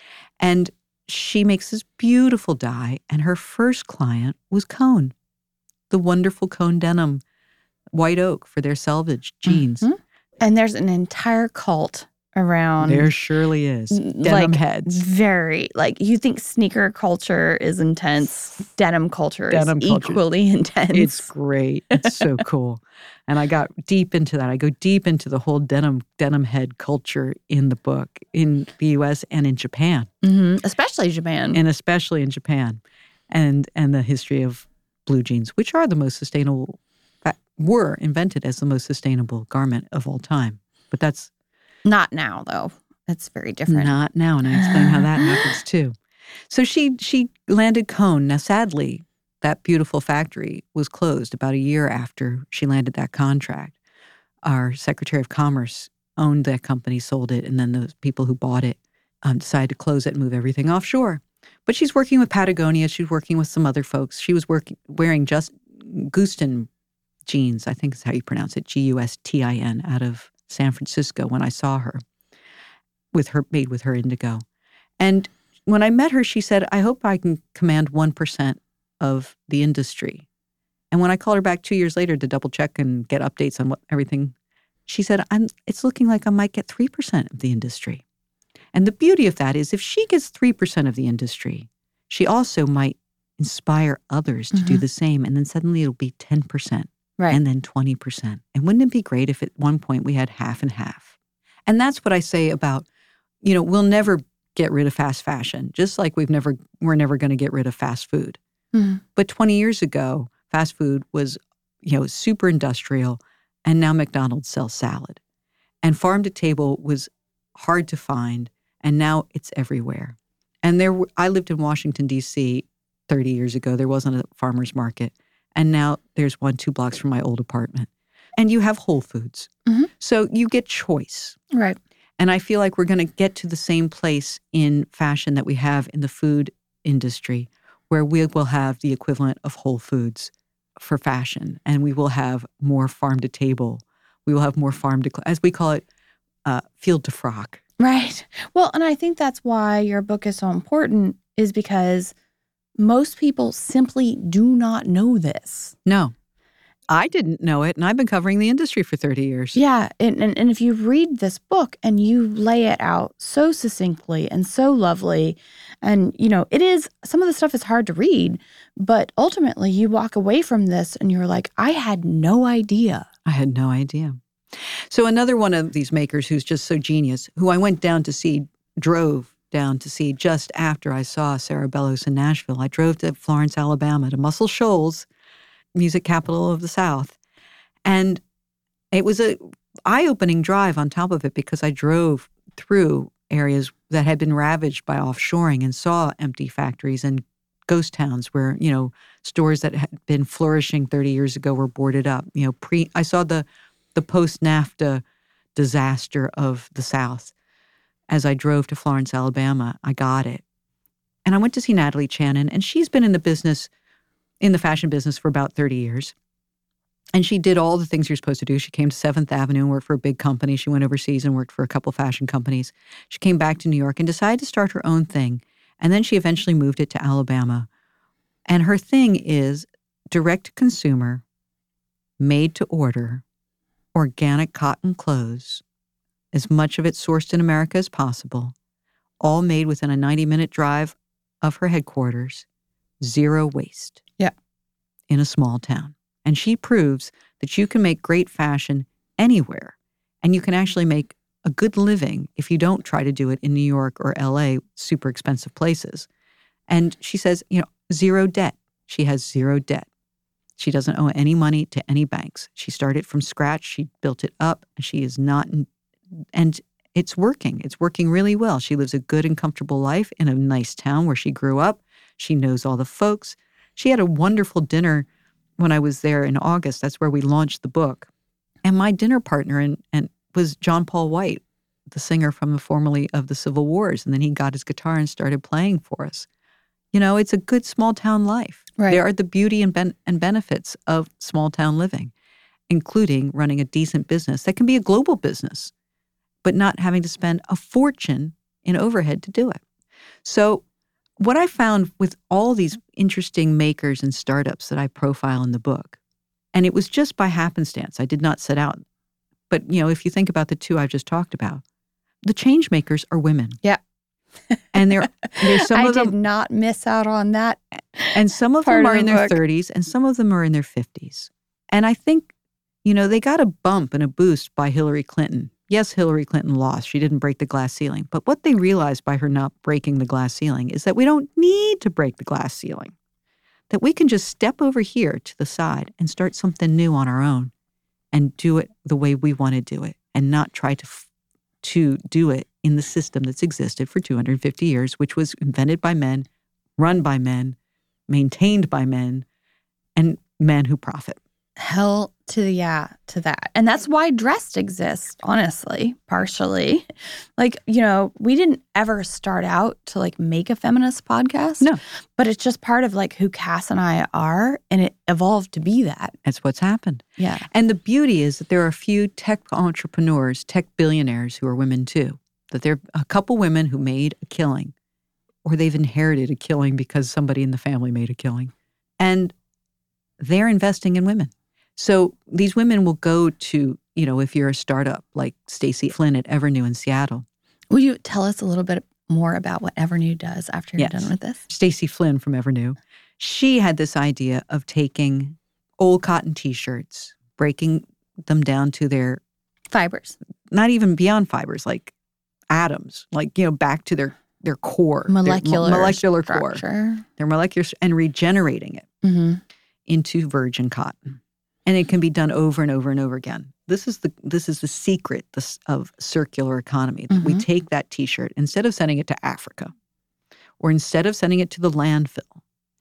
And she makes this beautiful dye, and her first client was Cone, the wonderful Cone denim, white oak for their selvage jeans. Mm-hmm. And there's an entire cult around. There surely is. Denim like, heads. Very. Like, you think sneaker culture is intense. Denim culture Denim is culture. equally intense. It's great. It's so cool. And I got deep into that. I go deep into the whole denim denim head culture in the book, in the U S and in Japan. Mm-hmm. Especially Japan. And especially in Japan. And and the history of blue jeans, which are the most sustainable, were invented as the most sustainable garment of all time. But that's not now, though. That's very different. Not now. And I explain how that happens too. So she she landed Cone. Now, sadly, that beautiful factory was closed about a year after she landed that contract. Our Secretary of Commerce owned that company, sold it, and then the people who bought it um, decided to close it and move everything offshore. But she's working with Patagonia. She's working with some other folks. She was working wearing just Gustin jeans, I think is how you pronounce it, G U S T I N, out of San Francisco when I saw her, with her made with her indigo. And when I met her, she said, I hope I can command one percent of the industry. And when I called her back two years later to double check and get updates on what everything, she said, I'm, it's looking like I might get three percent of the industry. And the beauty of that is if she gets three percent of the industry, she also might inspire others to Mm-hmm. do the same. And then suddenly it'll be ten percent. Right. And then twenty percent. And wouldn't it be great if at one point we had half and half? And that's what I say about, you know, we'll never get rid of fast fashion, just like we've never, we're never going to get rid of fast food. Mm-hmm. But twenty years ago, fast food was, you know, super industrial, and now McDonald's sells salad. And farm to table was hard to find, and now it's everywhere. And there, were, I lived in Washington, D C thirty years ago. There wasn't a farmer's market. And now there's one, two blocks from my old apartment. And you have Whole Foods. Mm-hmm. So you get choice. Right. And I feel like we're going to get to the same place in fashion that we have in the food industry, where we will have the equivalent of Whole Foods for fashion. And we will have more farm to table. We will have more farm to, as we call it, uh, field to frock. Right. Well, and I think that's why your book is so important, is because most people simply do not know this. No, I didn't know it, and I've been covering the industry for thirty years. Yeah, and, and, and if you read this book and you lay it out so succinctly and so lovely, and, you know, it is, some of the stuff is hard to read, but ultimately you walk away from this and you're like, I had no idea. I had no idea. So another one of these makers who's just so genius, who I went down to see, drove down to see just after I saw Sarah Bellows in Nashville. I drove to Florence, Alabama, to Muscle Shoals, music capital of the South. And it was a eye-opening drive on top of it, because I drove through areas that had been ravaged by offshoring and saw empty factories and ghost towns where, you know, stores that had been flourishing thirty years ago were boarded up. You know, pre I saw the the post-NAFTA disaster of the South. As I drove to Florence, Alabama, I got it. And I went to see Natalie Channon, and she's been in the business, in the fashion business for about thirty years. And she did all the things you're supposed to do. She came to seventh Avenue and worked for a big company. She went overseas and worked for a couple fashion companies. She came back to New York and decided to start her own thing. And then she eventually moved it to Alabama. And her thing is direct consumer, made to order, organic cotton clothes, as much of it sourced in America as possible, all made within a ninety-minute drive of her headquarters, zero waste. Yeah. In a small town. And she proves that you can make great fashion anywhere, and you can actually make a good living if you don't try to do it in New York or L A, super expensive places. And she says, you know, zero debt. She has zero debt. She doesn't owe any money to any banks. She started from scratch. She built it up, and she is not, in, and it's working. It's working really well. She lives a good and comfortable life in a nice town where she grew up. She knows all the folks. She had a wonderful dinner when I was there in August. That's where we launched the book. And my dinner partner and, and was John Paul White, the singer from the formerly of the Civil Wars. And then he got his guitar and started playing for us. You know, it's a good small town life. Right. There are the beauty and, ben- and benefits of small town living, including running a decent business that can be a global business, but not having to spend a fortune in overhead to do it. So what I found with all these interesting makers and startups that I profile in the book, and it was just by happenstance, I did not set out, but you know, if you think about the two I've just talked about, the change makers are women. Yeah. And there, there's some I of them, did not miss out on that. and some of part them of are the in their book. thirties, and some of them are in their fifties. And I think, you know, they got a bump and a boost by Hillary Clinton. Yes, Hillary Clinton lost. She didn't break the glass ceiling. But what they realized by her not breaking the glass ceiling is that we don't need to break the glass ceiling, that we can just step over here to the side and start something new on our own and do it the way we want to do it, and not try to f- to do it in the system that's existed for two hundred fifty years, which was invented by men, run by men, maintained by men, and men who profit. Hell to the yeah to that. And that's why Dressed exists, honestly, partially. Like, you know, we didn't ever start out to like make a feminist podcast. No. But it's just part of like who Cass and I are, and it evolved to be that. That's what's happened. Yeah. And the beauty is that there are a few tech entrepreneurs, tech billionaires who are women too. That there are a couple women who made a killing, or they've inherited a killing because somebody in the family made a killing. And they're investing in women. So these women will go to, you know, if you're a startup like Stacy Flynn at Evernew in Seattle. Will you tell us a little bit more about what Evernew does after you're Yes. done with this? Stacy Flynn from Evernew. She had this idea of taking old cotton T-shirts, breaking them down to their, Fibers. not even beyond fibers, like atoms, like, you know, back to their, their core. their mo- Molecular, molecular core. structure. Their molecular, and regenerating it Mm-hmm. into virgin cotton. And it can be done over and over and over again. This is the this is the secret this, of circular economy, that we Mhm. take that T-shirt, instead of sending it to Africa, or instead of sending it to the landfill,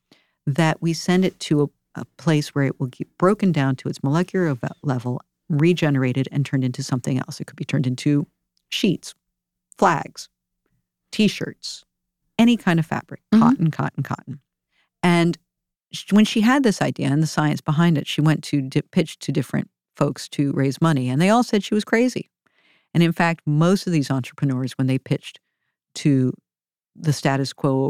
that we send it to a, a place where it will get broken down to its molecular ve- level, regenerated, and turned into something else. It could be turned into sheets, flags, T-shirts, any kind of fabric, Mhm. cotton, cotton, cotton. And sh- when she had this idea and the science behind it, she went to di- pitch to different folks to raise money, and they all said she was crazy. And in fact, most of these entrepreneurs, when they pitched to the status quo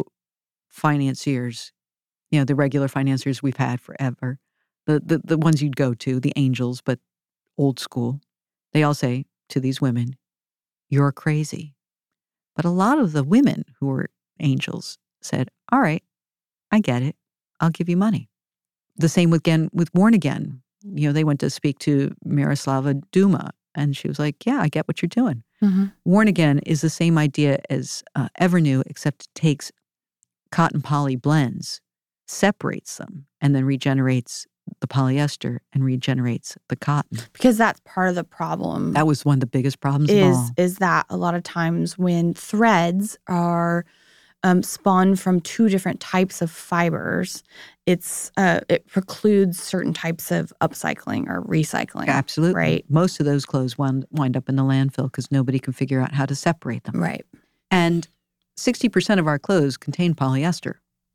financiers, you know, the regular financiers we've had forever, the, the, the ones you'd go to, the angels, but old school, they all say to these women, "You're crazy." But a lot of the women who were angels said, "All right, I get it. I'll give you money." The same with, again, with Worn Again. You know, they went to speak to Miroslava Duma, and she was like, "Yeah, I get what you're doing." Mm-hmm. Worn Again is the same idea as uh, Evernew, except it takes cotton poly blends, separates them, and then regenerates the polyester and regenerates the cotton. Because that's part of the problem. That was one of the biggest problems of is all. is that a lot of times when threads are um, spun from two different types of fibers, it's uh, it precludes certain types of upcycling or recycling. Absolutely. Right. Most of those clothes wind, wind up in the landfill because nobody can figure out how to separate them. Right. And sixty percent of our clothes contain polyester.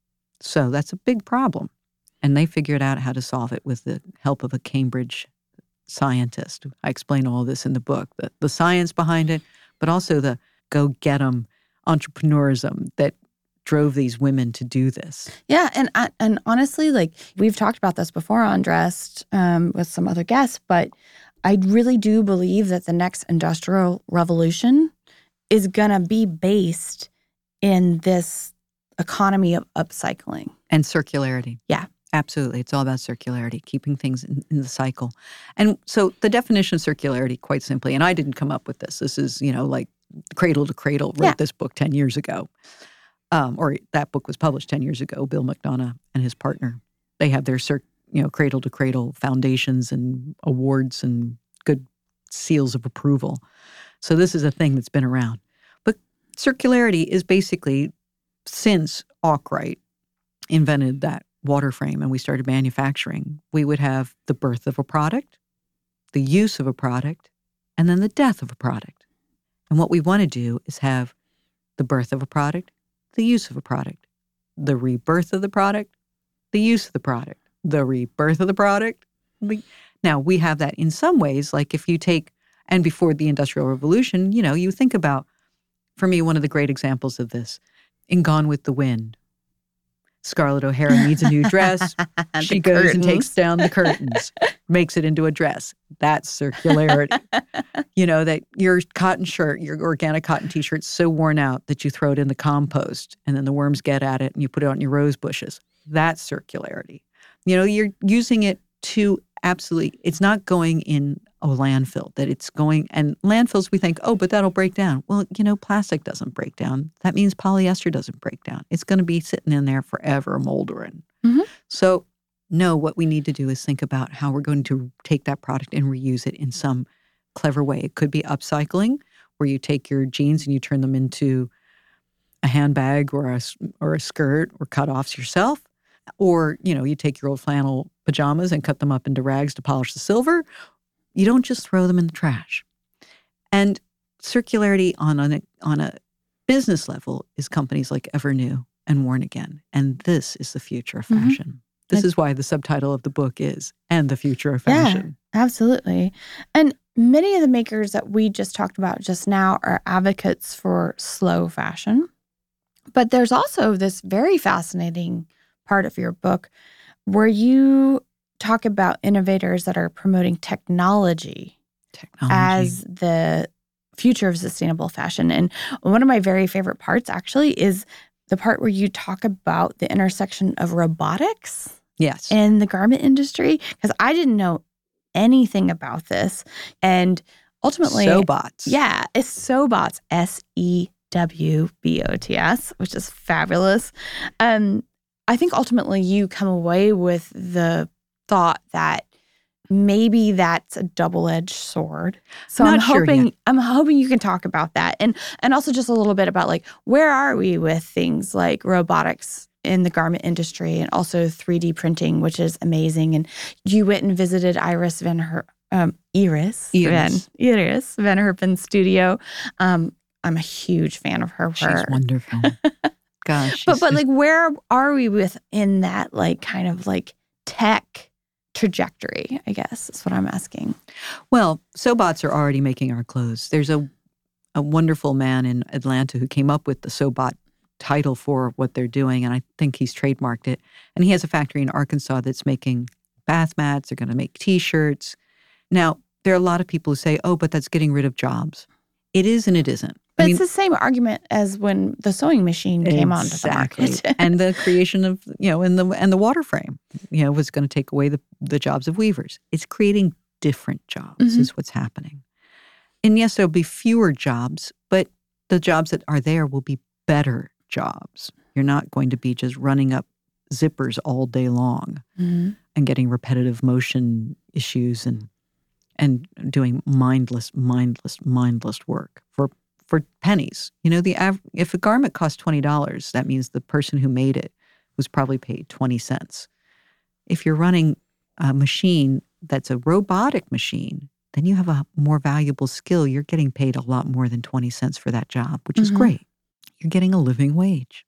So that's a big problem. And they figured out how to solve it with the help of a Cambridge scientist. I explain all this in the book, the, the science behind it, but also the go-get-em entrepreneurism that drove these women to do this. Yeah, and and honestly, like we've talked about this before on Dressed um, with some other guests, but I really do believe that the next industrial revolution is going to be based in this economy of upcycling. And circularity. Yeah. Absolutely. It's all about circularity, keeping things in, in the cycle. And so the definition of circularity, quite simply, and I didn't come up with this. This is, you know, like Cradle to Cradle wrote Yeah. this book ten years ago. Um, or that book was published ten years ago. Bill McDonough and his partner, they have their, cir- you know, Cradle to Cradle foundations and awards and good seals of approval. So this is a thing that's been around. But circularity is basically, since Arkwright invented that water frame and we started manufacturing, we would have the birth of a product, the use of a product, and then the death of a product. And what we want to do is have the birth of a product, the use of a product, the rebirth of the product, the use of the product, the rebirth of the product. The... Now, we have that in some ways, like if you take, and before the Industrial Revolution, you know, you think about, for me, one of the great examples of this, in Gone with the Wind, Scarlett O'Hara needs a new dress. She goes curtains. and takes down the curtains, makes it into a dress. That's circularity. You know, that your cotton shirt, your organic cotton t-shirt's so worn out that you throw it in the compost and then the worms get at it and you put it on your rose bushes. That's circularity. You know, you're using it to absolutely, it's not going in a landfill, that it's going, and landfills we think, oh, but that'll break down. Well, you know, plastic doesn't break down. That means polyester doesn't break down. It's going to be sitting in there forever moldering. Mm-hmm. So no, what we need to do is think about how we're going to take that product and reuse it in some clever way. It could be upcycling, where you take your jeans and you turn them into a handbag or a, or a skirt or cutoffs yourself. Or, you know, you take your old flannel pajamas and cut them up into rags to polish the silver. You don't just throw them in the trash. And circularity on a, on a business level is companies like Evernew and Worn Again. And this is the future of fashion. Mm-hmm. This like, is why the subtitle of the book is And the Future of Fashion. Yeah, absolutely. And many of the makers that we just talked about just now are advocates for slow fashion. But there's also this very fascinating part of your book where you talk about innovators that are promoting technology, technology as the future of sustainable fashion. And one of my very favorite parts actually is the part where you talk about the intersection of robotics yes. in the garment industry, because I didn't know anything about this. And ultimately, Sobots. Yeah, it's Sobots, S E W B O T S, which is fabulous. Um, I think ultimately you come away with the thought that maybe that's a double-edged sword. So Not I'm sure hoping yet. I'm hoping you can talk about that. And and also just a little bit about like where are we with things like robotics in the garment industry and also three D printing, which is amazing. And you went and visited Iris Van Her um Iris, Iris. Van Iris Van Herpen's studio. Um I'm a huge fan of her She's work. wonderful. Gosh. But she's- but like where are we within that like kind of like tech trajectory, I guess is what I'm asking. Well, Sobots are already making our clothes. There's a a wonderful man in Atlanta who came up with the Sobot title for what they're doing, and I think he's trademarked it. And he has a factory in Arkansas that's making bath mats. They're going to make T-shirts. Now, there are a lot of people who say, oh, but that's getting rid of jobs. It is and it isn't. But I mean, it's the same argument as when the sewing machine came onto the exactly. market. And the creation of, you know, and the and the water frame, you know, was going to take away the, the jobs of weavers. It's creating different jobs Mhm. is what's happening. And yes, there'll be fewer jobs, but the jobs that are there will be better jobs. You're not going to be just running up zippers all day long Mhm. and getting repetitive motion issues and and doing mindless, mindless, mindless work for for pennies. You know, the av- if a garment costs twenty dollars, that means the person who made it was probably paid twenty cents. If you're running a machine that's a robotic machine, then you have a more valuable skill. You're getting paid a lot more than twenty cents for that job, which is Mhm. great. You're getting a living wage.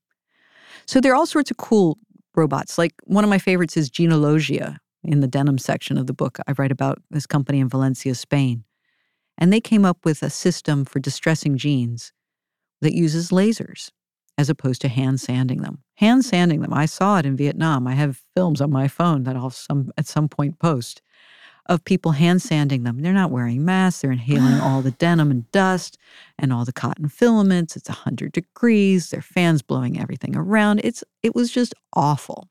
So there are all sorts of cool robots. Like one of my favorites is Genealogia in the denim section of the book. I write about this company in Valencia, Spain. And they came up with a system for distressing jeans that uses lasers as opposed to hand sanding them. Hand sanding them, I saw it in Vietnam. I have films on my phone that I'll some at some point post of people hand sanding them. They're not wearing masks. They're inhaling all the denim and dust and all the cotton filaments. It's one hundred degrees. Their fans blowing everything around. It's It was just awful.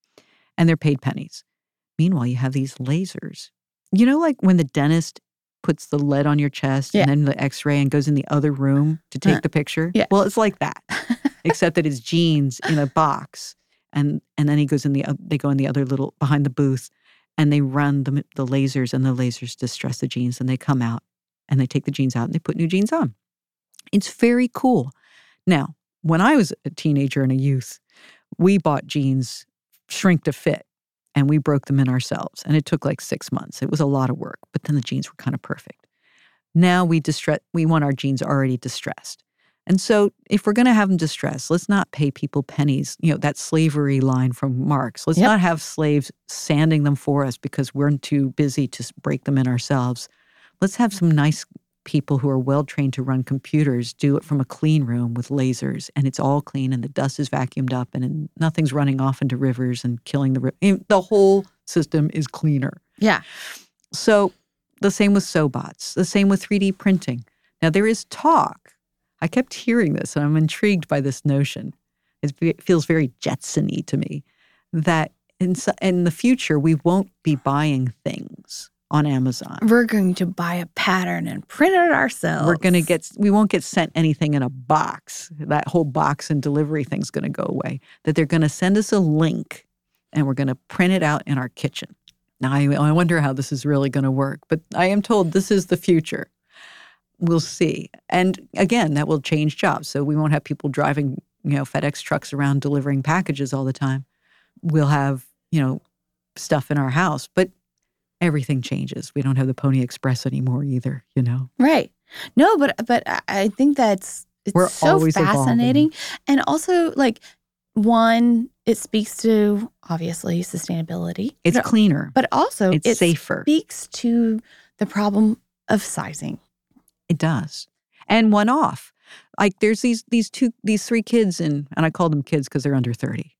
And they're paid pennies. Meanwhile, you have these lasers. You know, like when the dentist puts the lead on your chest Yeah. and then the x-ray and goes in the other room to take Uh, the picture? yeah. Well, it's like that, except that it's jeans in a box. And and then he goes in the, oth- they go in the other little, behind the booth, and they run the, the lasers, and the lasers distress the jeans, and they come out, and they take the jeans out, and they put new jeans on. It's very cool. Now, when I was a teenager and a youth, we bought jeans shrink to fit, and we broke them in ourselves. And it took like six months. It was a lot of work, but then the jeans were kind of perfect. Now we distress, we want our jeans already distressed. And so if we're going to have them distressed, let's not pay people pennies. You know, that slavery line from Marx. Let's Yep. not have slaves sanding them for us because we're too busy to s- break them in ourselves. Let's have some nice people who are well-trained to run computers do it from a clean room with lasers, and it's all clean, and the dust is vacuumed up, and, and nothing's running off into rivers and killing the river. The whole system is cleaner. Yeah. So the same with Sobots, the same with three D printing. Now, there is talk. I kept hearing this, and I'm intrigued by this notion. It fe- feels very Jetson-y to me, that in, so- in the future, we won't be buying things on Amazon. We're going to buy a pattern and print it ourselves. We're going to get, we won't get sent anything in a box. That whole box and delivery thing's going to go away. That they're going to send us a link, and we're going to print it out in our kitchen. Now, I, I wonder how this is really going to work, but I am told this is the future. We'll see. And again, that will change jobs. So we won't have people driving, you know, FedEx trucks around delivering packages all the time. We'll have, you know, stuff in our house, but everything changes. We don't have the Pony Express anymore either, you know. Right. No, but but I- I think that's it's We're so always fascinating. And also, like, one, it speaks to obviously sustainability. It's but, cleaner. but also It's it safer. speaks to the problem of sizing. It does. And one off. Like there's these these two these three kids in, and I call them kids because they're under thirty.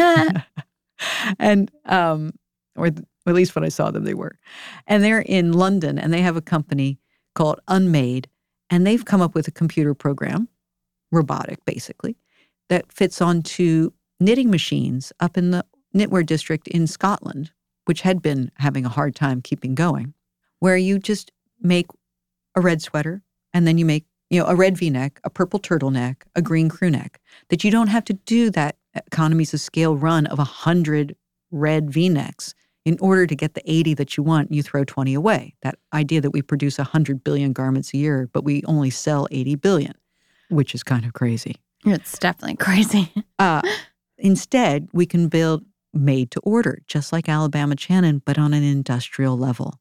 and um or th- at least when I saw them they were. And they're in London, and they have a company called Unmade, and they've come up with a computer program, robotic basically, that fits onto knitting machines up in the knitwear district in Scotland, which had been having a hard time keeping going, where you just make a red sweater, and then you make, you know, a red V-neck, a purple turtleneck, a green crew neck, that you don't have to do that economies of scale run of a hundred red V-necks in order to get the eighty that you want. You throw twenty away. That idea that we produce a hundred billion garments a year, but we only sell eighty billion, which is kind of crazy. It's definitely crazy. Uh, instead, we can build made to order, just like Alabama Channon, but on an industrial level.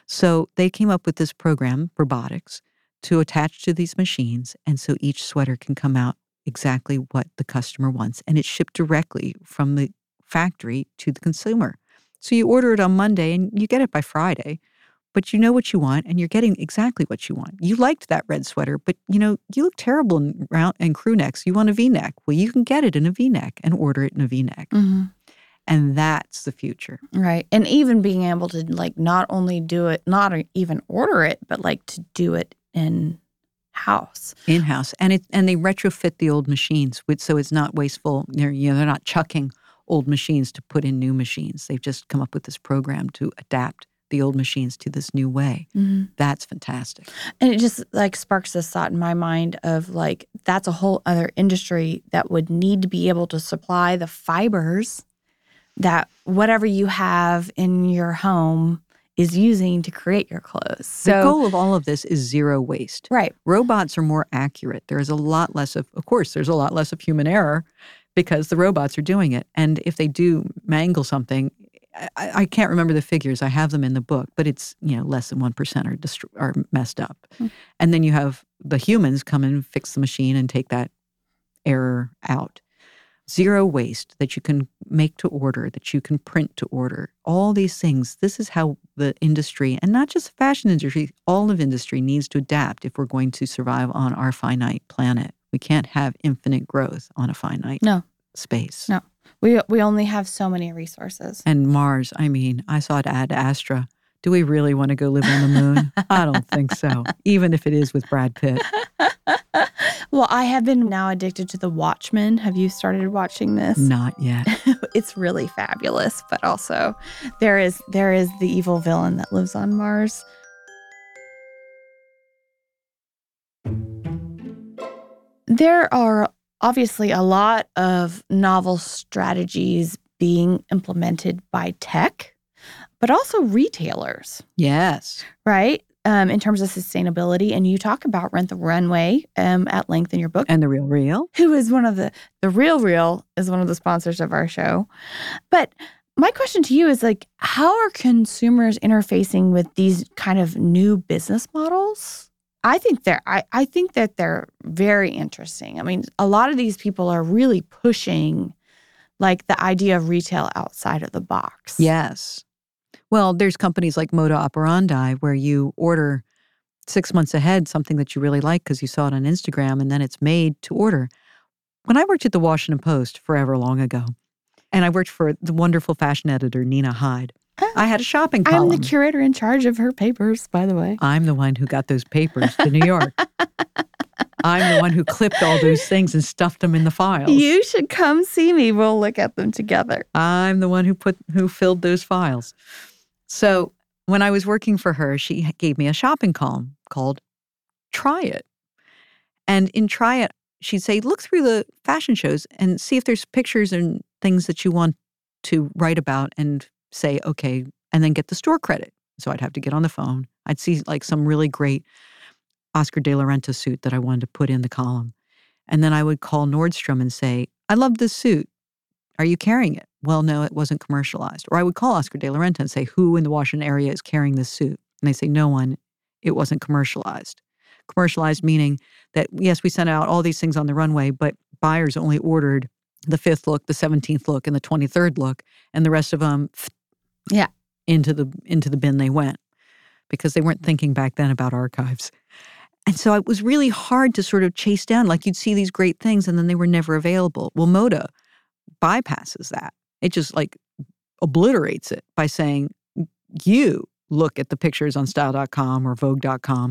So they came up with this program, robotics, to attach to these machines. And so each sweater can come out exactly what the customer wants. And it's shipped directly from the factory to the consumer. So you order it on Monday and you get it by Friday, but you know what you want and you're getting exactly what you want. You liked that red sweater, but you know, you look terrible in round and crew necks. You want a V-neck. Well, you can get it in a V-neck and order it in a V-neck. Mm-hmm. And that's the future. Right. And even being able to, like, not only do it, not even order it, but like to do it in house. In-house. And it and they retrofit the old machines, with, so it's not wasteful. They're, you know, they're not chucking old machines to put in new machines. They've just come up with this program to adapt the old machines to this new way. Mm-hmm. That's fantastic. And it just like sparks this thought in my mind of like, that's a whole other industry that would need to be able to supply the fibers that whatever you have in your home is using to create your clothes. So, The goal of all of this is zero waste. right. Robots are more accurate. There's a lot less of, of course, there's a lot less of human error because the robots are doing it. And if they do mangle something, I, I can't remember the figures. I have them in the book, but it's, you know, less than one percent are, dist- are messed up. Mm. And then you have the humans come and fix the machine and take that error out. Zero waste that you can make to order, that you can print to order. All these things, this is how the industry, and not just the fashion industry, all of industry needs to adapt if we're going to survive on our finite planet We can't have infinite growth on a finite No. space. No. We we only have so many resources. And Mars, I mean, I saw it Ad Astra. Do we really want to go live on the moon? I don't think so, even if it is with Brad Pitt. Well, I have been now addicted to The Watchmen. Have you started watching this? Not yet. It's really fabulous, but also there is there is the evil villain that lives on Mars. There are obviously a lot of novel strategies being implemented by tech, but also retailers, Yes. right? Um, in terms of sustainability. And you talk about Rent the Runway um, at length in your book, And The Real Real. who is one of the, the Real Real is one of the sponsors of our show. But my question to you is like, how are consumers interfacing with these kind of new business models? I think they're, I, I think that they're very interesting. I mean, a lot of these people are really pushing like the idea of retail outside of the box. Yes. Well, there's companies like Moda Operandi where you order six months ahead something that you really like because you saw it on Instagram and then it's made to order. When I worked at the Washington Post forever long ago, and I worked for the wonderful fashion editor, Nina Hyde, I had a shopping column. I'm the curator in charge of her papers, by the way. I'm the one who got those papers to New York. I'm the one who clipped all those things and stuffed them in the files. You should come see me. We'll look at them together. I'm the one who put who filled those files. So when I was working for her, she gave me a shopping column called Try It. And in Try It, she'd say, look through the fashion shows and see if there's pictures and things that you want to write about and say, okay, and then get the store credit. So I'd have to get on the phone. I'd see like some really great Oscar de la Renta suit that I wanted to put in the column. And then I would call Nordstrom and say, I love this suit. Are you carrying it? Well, no, it wasn't commercialized. Or I would call Oscar de la Renta and say, who in the Washington area is carrying this suit? And they say, no one. It wasn't commercialized. Commercialized meaning that, yes, we sent out all these things on the runway, but buyers only ordered the fifth look, the seventeenth look, and the twenty-third look, and the rest of them, yeah, into the into the bin they went because they weren't thinking back then about archives. And so it was really hard to sort of chase down. Like you'd see these great things, and then they were never available. Well, Moda bypasses that. It just like obliterates it by saying, you look at the pictures on style dot com or vogue dot com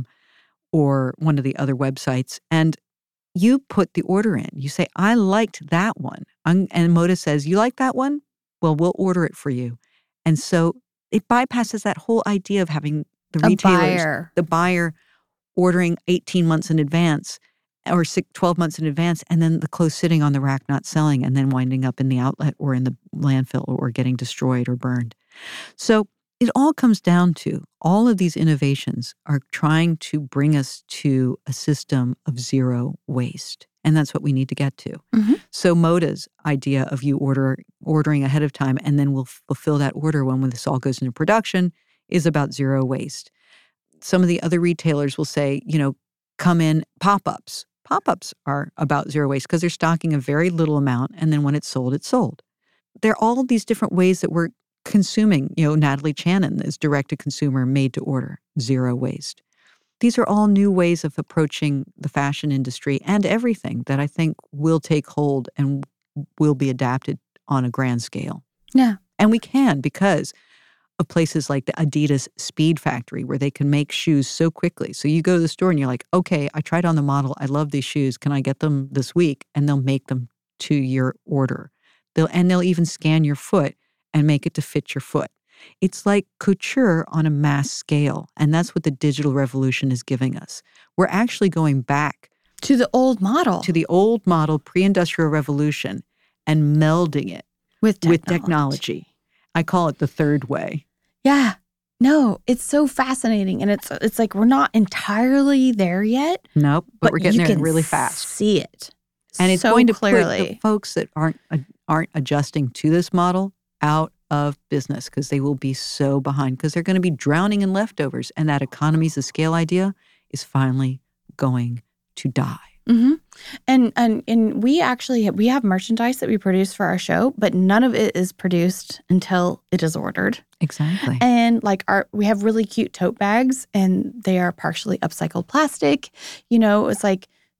or one of the other websites, and you put the order in. You say, I liked that one. And Moda says, you like that one? Well, we'll order it for you. And so it bypasses that whole idea of having the A retailers, buyer. the buyer ordering eighteen months in advance or six, twelve months in advance, and then the clothes sitting on the rack not selling and then winding up in the outlet or in the landfill or getting destroyed or burned. So it all comes down to all of these innovations are trying to bring us to a system of zero waste. And that's what we need to get to. Mm-hmm. So Moda's idea of you order ordering ahead of time and then we'll fulfill that order when, when this all goes into production is about zero waste. Some of the other retailers will say, you know, come in pop-ups. Pop-ups are about zero waste because they're stocking a very little amount, and then when it's sold, it's sold. There are all of these different ways that we're consuming. You know, Natalie Channon is direct-to-consumer, made-to-order, zero waste. These are all new ways of approaching the fashion industry and everything that I think will take hold and will be adapted on a grand scale. Yeah. And we can because of places like the Adidas Speed Factory where they can make shoes so quickly. So you go to the store and you're like, okay, I tried on the model. I love these shoes. Can I get them this week? And they'll make them to your order. They'll and they'll even scan your foot and make it to fit your foot. It's like couture on a mass scale. And that's what the digital revolution is giving us. We're actually going back To the old model. to the old model pre-industrial revolution and melding it with technology. with technology. I call it the third way. Yeah. No, it's so fascinating. And it's it's like we're not entirely there yet. Nope, but, we're getting you there can really fast. see it And it's so going to clearly. put the folks that aren't uh, aren't adjusting to this model out of business because they will be so behind because they're going to be drowning in leftovers. And that economies of scale idea is finally going to die. Mm-hmm. And and and we actually we have merchandise that we produce for our show, but none of it is produced until it is ordered. Exactly. And like our we have really cute tote bags, and they are partially upcycled plastic. You know, it's like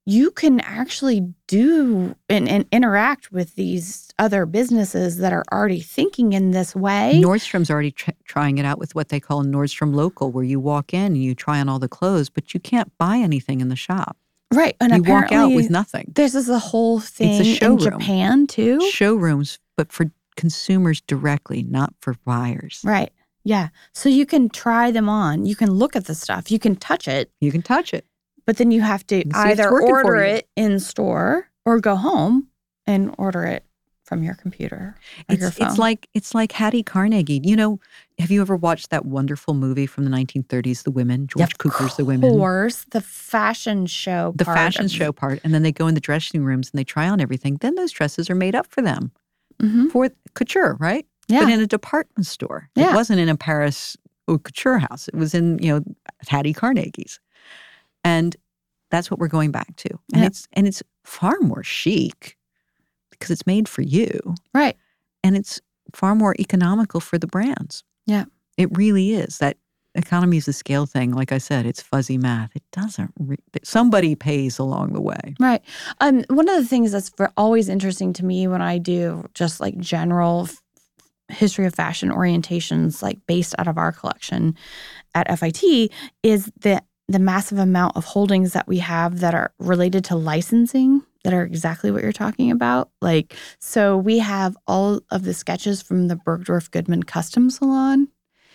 you can actually do and, and interact with these other businesses that are already thinking in this way. Nordstrom's already tr- trying it out with what they call Nordstrom Local, where you walk in and you try on all the clothes, but you can't buy anything in the shop. Right. And you walk out with nothing. This is a whole thing it's a showroom. in Japan, too. Showrooms, but for consumers directly, not for buyers. Right. Yeah. So you can try them on. You can look at the stuff. You can touch it. You can touch it. But then you have to either order it in store or go home and order it from your computer or it's, your phone. It's like it's like Hattie Carnegie. You know, have you ever watched that wonderful movie from the nineteen thirties, The Women? George of Cooper's The Women. Of course, the fashion show The part fashion of, show part. And then they go in the dressing rooms and they try on everything. Then those dresses are made up for them mm-hmm. for couture, right? Yeah. But in a department store. Yeah. It wasn't in a Paris haute couture house. It was in, you know, Hattie Carnegie's. And that's what we're going back to. And yeah. it's and it's far more chic because it's made for you. Right. And it's far more economical for the brands. Yeah. It really is. That economies of scale thing, like I said, it's fuzzy math. It doesn't, re- somebody pays along the way. Right. Um, one of the things that's for always interesting to me when I do just like general f- history of fashion orientations, like based out of our collection at F I T, is the the massive amount of holdings that we have that are related to licensing that are exactly what you're talking about. Like, so we have all of the sketches from the Bergdorf Goodman Custom Salon,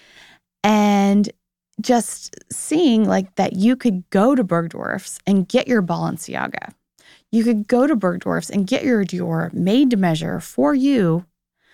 and just seeing like that you could go to Bergdorf's and get your Balenciaga. You could go to Bergdorf's and get your Dior made to measure for you.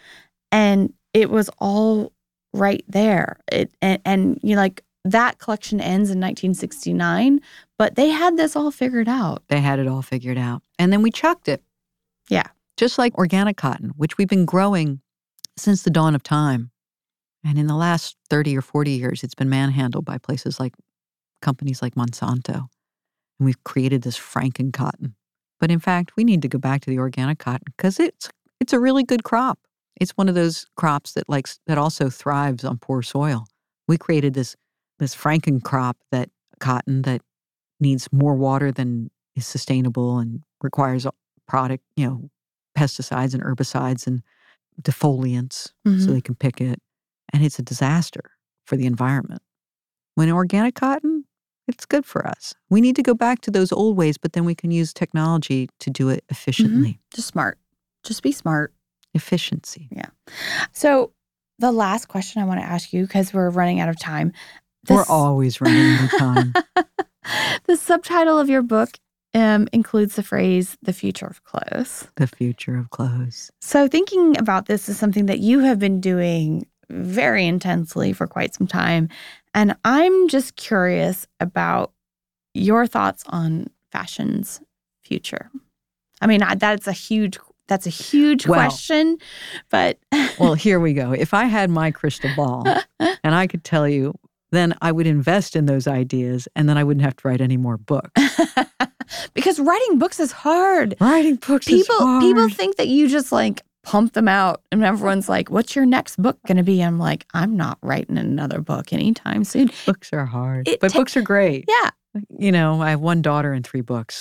And it was all right there. It and, and you know, like, that collection ends in nineteen sixty-nine, but they had this all figured out. They had it all figured out. And then we chucked it. Yeah. Just like organic cotton, which we've been growing since the dawn of time. And in the last thirty or forty years, it's been manhandled by places like companies like Monsanto. And we've created this Franken cotton. But in fact, we need to go back to the organic cotton because it's it's a really good crop. It's one of those crops that likes that also thrives on poor soil. We created this this Franken crop, that cotton that needs more water than is sustainable and requires product, you know, pesticides and herbicides and defoliants mm-hmm. so they can pick it. And it's a disaster for the environment. When organic cotton, it's good for us. We need to go back to those old ways, but then we can use technology to do it efficiently. Mm-hmm. Just smart. Just be smart. Efficiency. Yeah. So the last question I want to ask you, because we're running out of time. This, we're always running out of time. The subtitle of your book um, includes the phrase, the future of clothes. The future of clothes. So thinking about this is something that you have been doing very intensely for quite some time. And I'm just curious about your thoughts on fashion's future. I mean, that's a huge That's a huge well, question, but... well, here we go. If I had my crystal ball and I could tell you, then I would invest in those ideas and then I wouldn't have to write any more books. Because writing books is hard. Writing books people, is hard. People think that you just like pump them out and everyone's like, what's your next book going to be? I'm like, I'm not writing another book anytime soon. Books are hard, it but ta- books are great. Yeah. You know, I have one daughter and three books.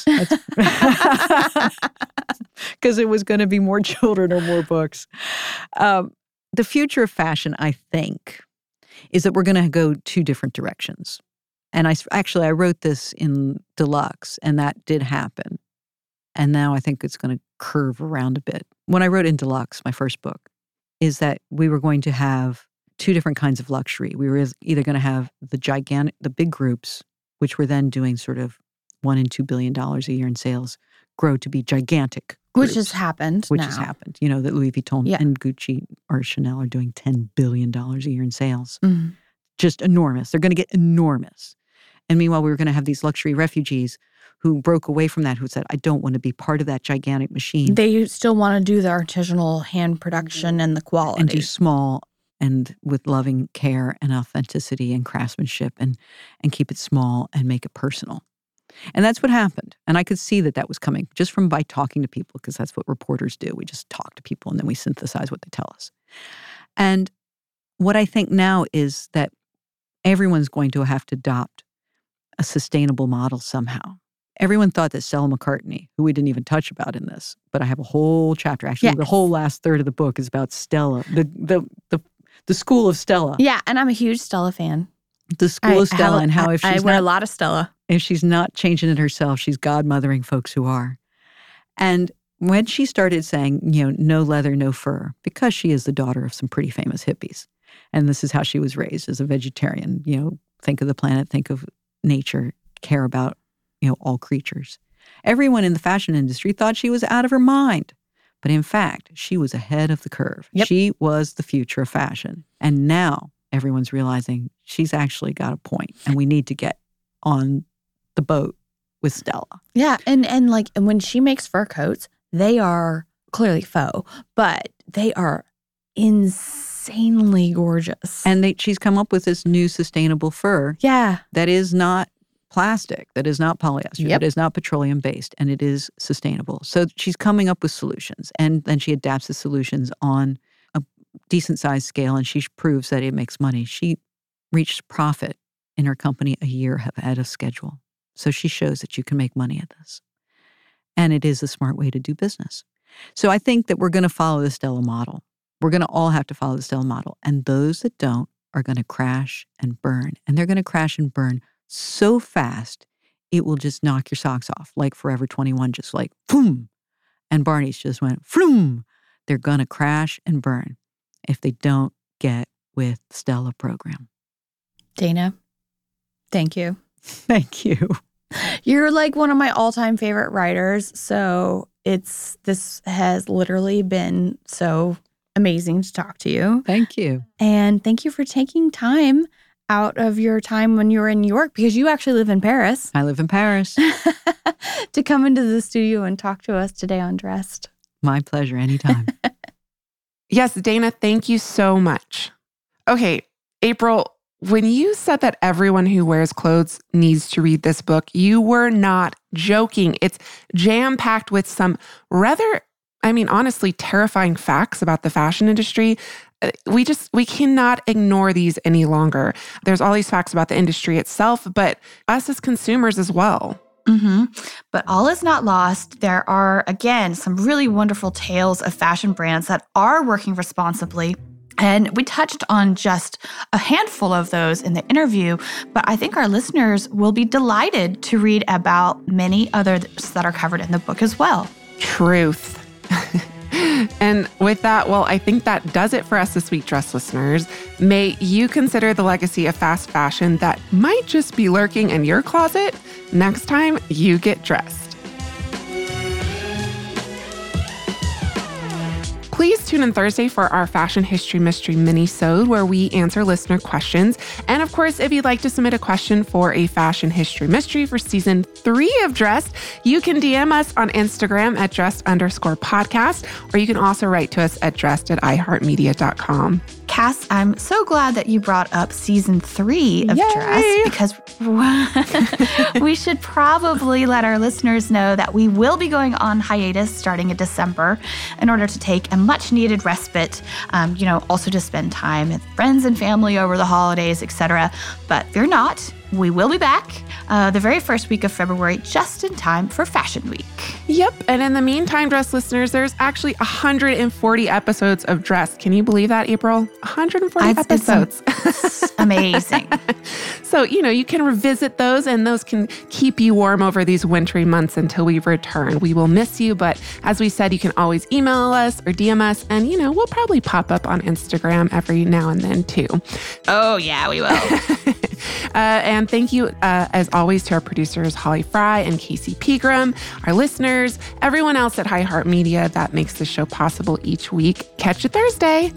Because it was going to be more children or more books. Um, the future of fashion, I think, is that we're going to go two different directions. And I actually, I wrote this in Deluxe, and that did happen. And now I think it's going to curve around a bit. When I wrote in Deluxe, my first book, is that we were going to have two different kinds of luxury. We were either going to have the gigantic, the big groups, which were then doing sort of one and two billion dollars a year in sales, grow to be gigantic groups, which has happened which now. has happened. You know, that Louis Vuitton Yeah. and Gucci or Chanel are doing ten billion dollars a year in sales. Mm. Just enormous. They're going to get enormous. And meanwhile, we were going to have these luxury refugees who broke away from that, who said, I don't want to be part of that gigantic machine. They still want to do the artisanal hand production and the quality. And do small and with loving care and authenticity and craftsmanship and and keep it small and make it personal. And that's what happened. And I could see that that was coming just from by talking to people, because that's what reporters do. We just talk to people and then we synthesize what they tell us. And what I think now is that everyone's going to have to adopt a sustainable model somehow. everyone thought that Stella McCartney, who we didn't even touch about in this, but I have a whole chapter. Actually, Yes. the whole last third of the book is about Stella, the the the, the school of Stella. Yeah, and I'm a huge Stella fan. The school I- of Stella I have- and how if I she's wear not a lot of Stella. if she's not changing it herself, she's godmothering folks who are. And when she started saying, you know, no leather, no fur, because she is the daughter of some pretty famous hippies. And this is how she was raised as a vegetarian, you know, think of the planet, think of nature, care about, you know, all creatures. Everyone in the fashion industry thought she was out of her mind. But in fact, she was ahead of the curve. Yep. She was the future of fashion. And now everyone's realizing she's actually got a point and we need to get on the boat with Stella. Yeah, and and like and when she makes fur coats, they are clearly faux, but they are insanely gorgeous. And they, she's come up with this new sustainable fur yeah, that is not plastic, that is not polyester, Yep. that is not petroleum based, and it is sustainable. So she's coming up with solutions, and then she adapts the solutions on a decent sized scale, and she proves that it makes money. She reached profit in her company a year ahead of schedule. So she shows that you can make money at this. And it is a smart way to do business. So I think that we're going to follow the Stella model. We're going to all have to follow the Stella model. And those that don't are going to crash and burn. And they're going to crash and burn so fast, it will just knock your socks off. Like Forever twenty-one, just like, boom. And Barney's just went, floom. They're going to crash and burn if they don't get with the Stella program. Dana, thank you. Thank you. You're like one of my all-time favorite writers, so it's this has literally been so amazing to talk to you. Thank you. And thank you for taking time out of your time when you were in New York, because you actually live in Paris, I live in Paris. to come into the studio and talk to us today on Dressed. My pleasure, anytime. Yes, Dana, thank you so much. Okay, April, when you said that everyone who wears clothes needs to read this book, you were not joking. It's jam-packed with some rather, I mean, honestly, terrifying facts about the fashion industry. Uh, We just, we cannot ignore these any longer. There's all these facts about the industry itself, but us as consumers as well. Mm-hmm. But all is not lost. There are, again, some really wonderful tales of fashion brands that are working responsibly. And we touched on just a handful of those in the interview, but I think our listeners will be delighted to read about many others that are covered in the book as well. Truth. And with that, well, I think that does it for us this week, Dress listeners. May you consider the legacy of fast fashion that might just be lurking in your closet next time you get dressed. Please tune in Thursday for our Fashion History Mystery mini-sode where we answer listener questions. And of course, if you'd like to submit a question for a Fashion History Mystery for season three of Dressed, you can D M us on Instagram at dressed underscore podcast, or you can also write to us at dressed at iheartmedia dot com. Cass, I'm so glad that you brought up season three of Yay! Dress, because we should probably let our listeners know that we will be going on hiatus starting in December in order to take a much needed respite, um, you know, also to spend time with friends and family over the holidays, et cetera. But fear not, we will be back uh, the very first week of February, just in time for Fashion Week. Yep. And in the meantime, Dress listeners, there's actually one hundred forty episodes of Dress. Can you believe that, April? one hundred forty I've- it's am- episodes. It's amazing. So, you know, you can revisit those and those can keep you warm over these wintry months until we return. We will miss you, but as we said, you can always email us or D M us and, you know, we'll probably pop up on Instagram every now and then too. Oh, yeah, we will. Uh, and thank you, uh, as always, to our producers, Holly Fry and Casey Pegram, our listeners, everyone else at iHeartMedia that makes the show possible each week. Catch you Thursday.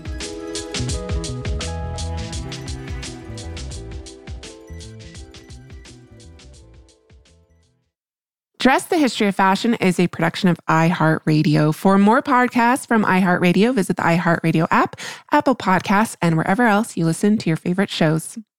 Dress the History of Fashion is a production of iHeartRadio. For more podcasts from iHeartRadio, visit the iHeartRadio app, Apple Podcasts, and wherever else you listen to your favorite shows.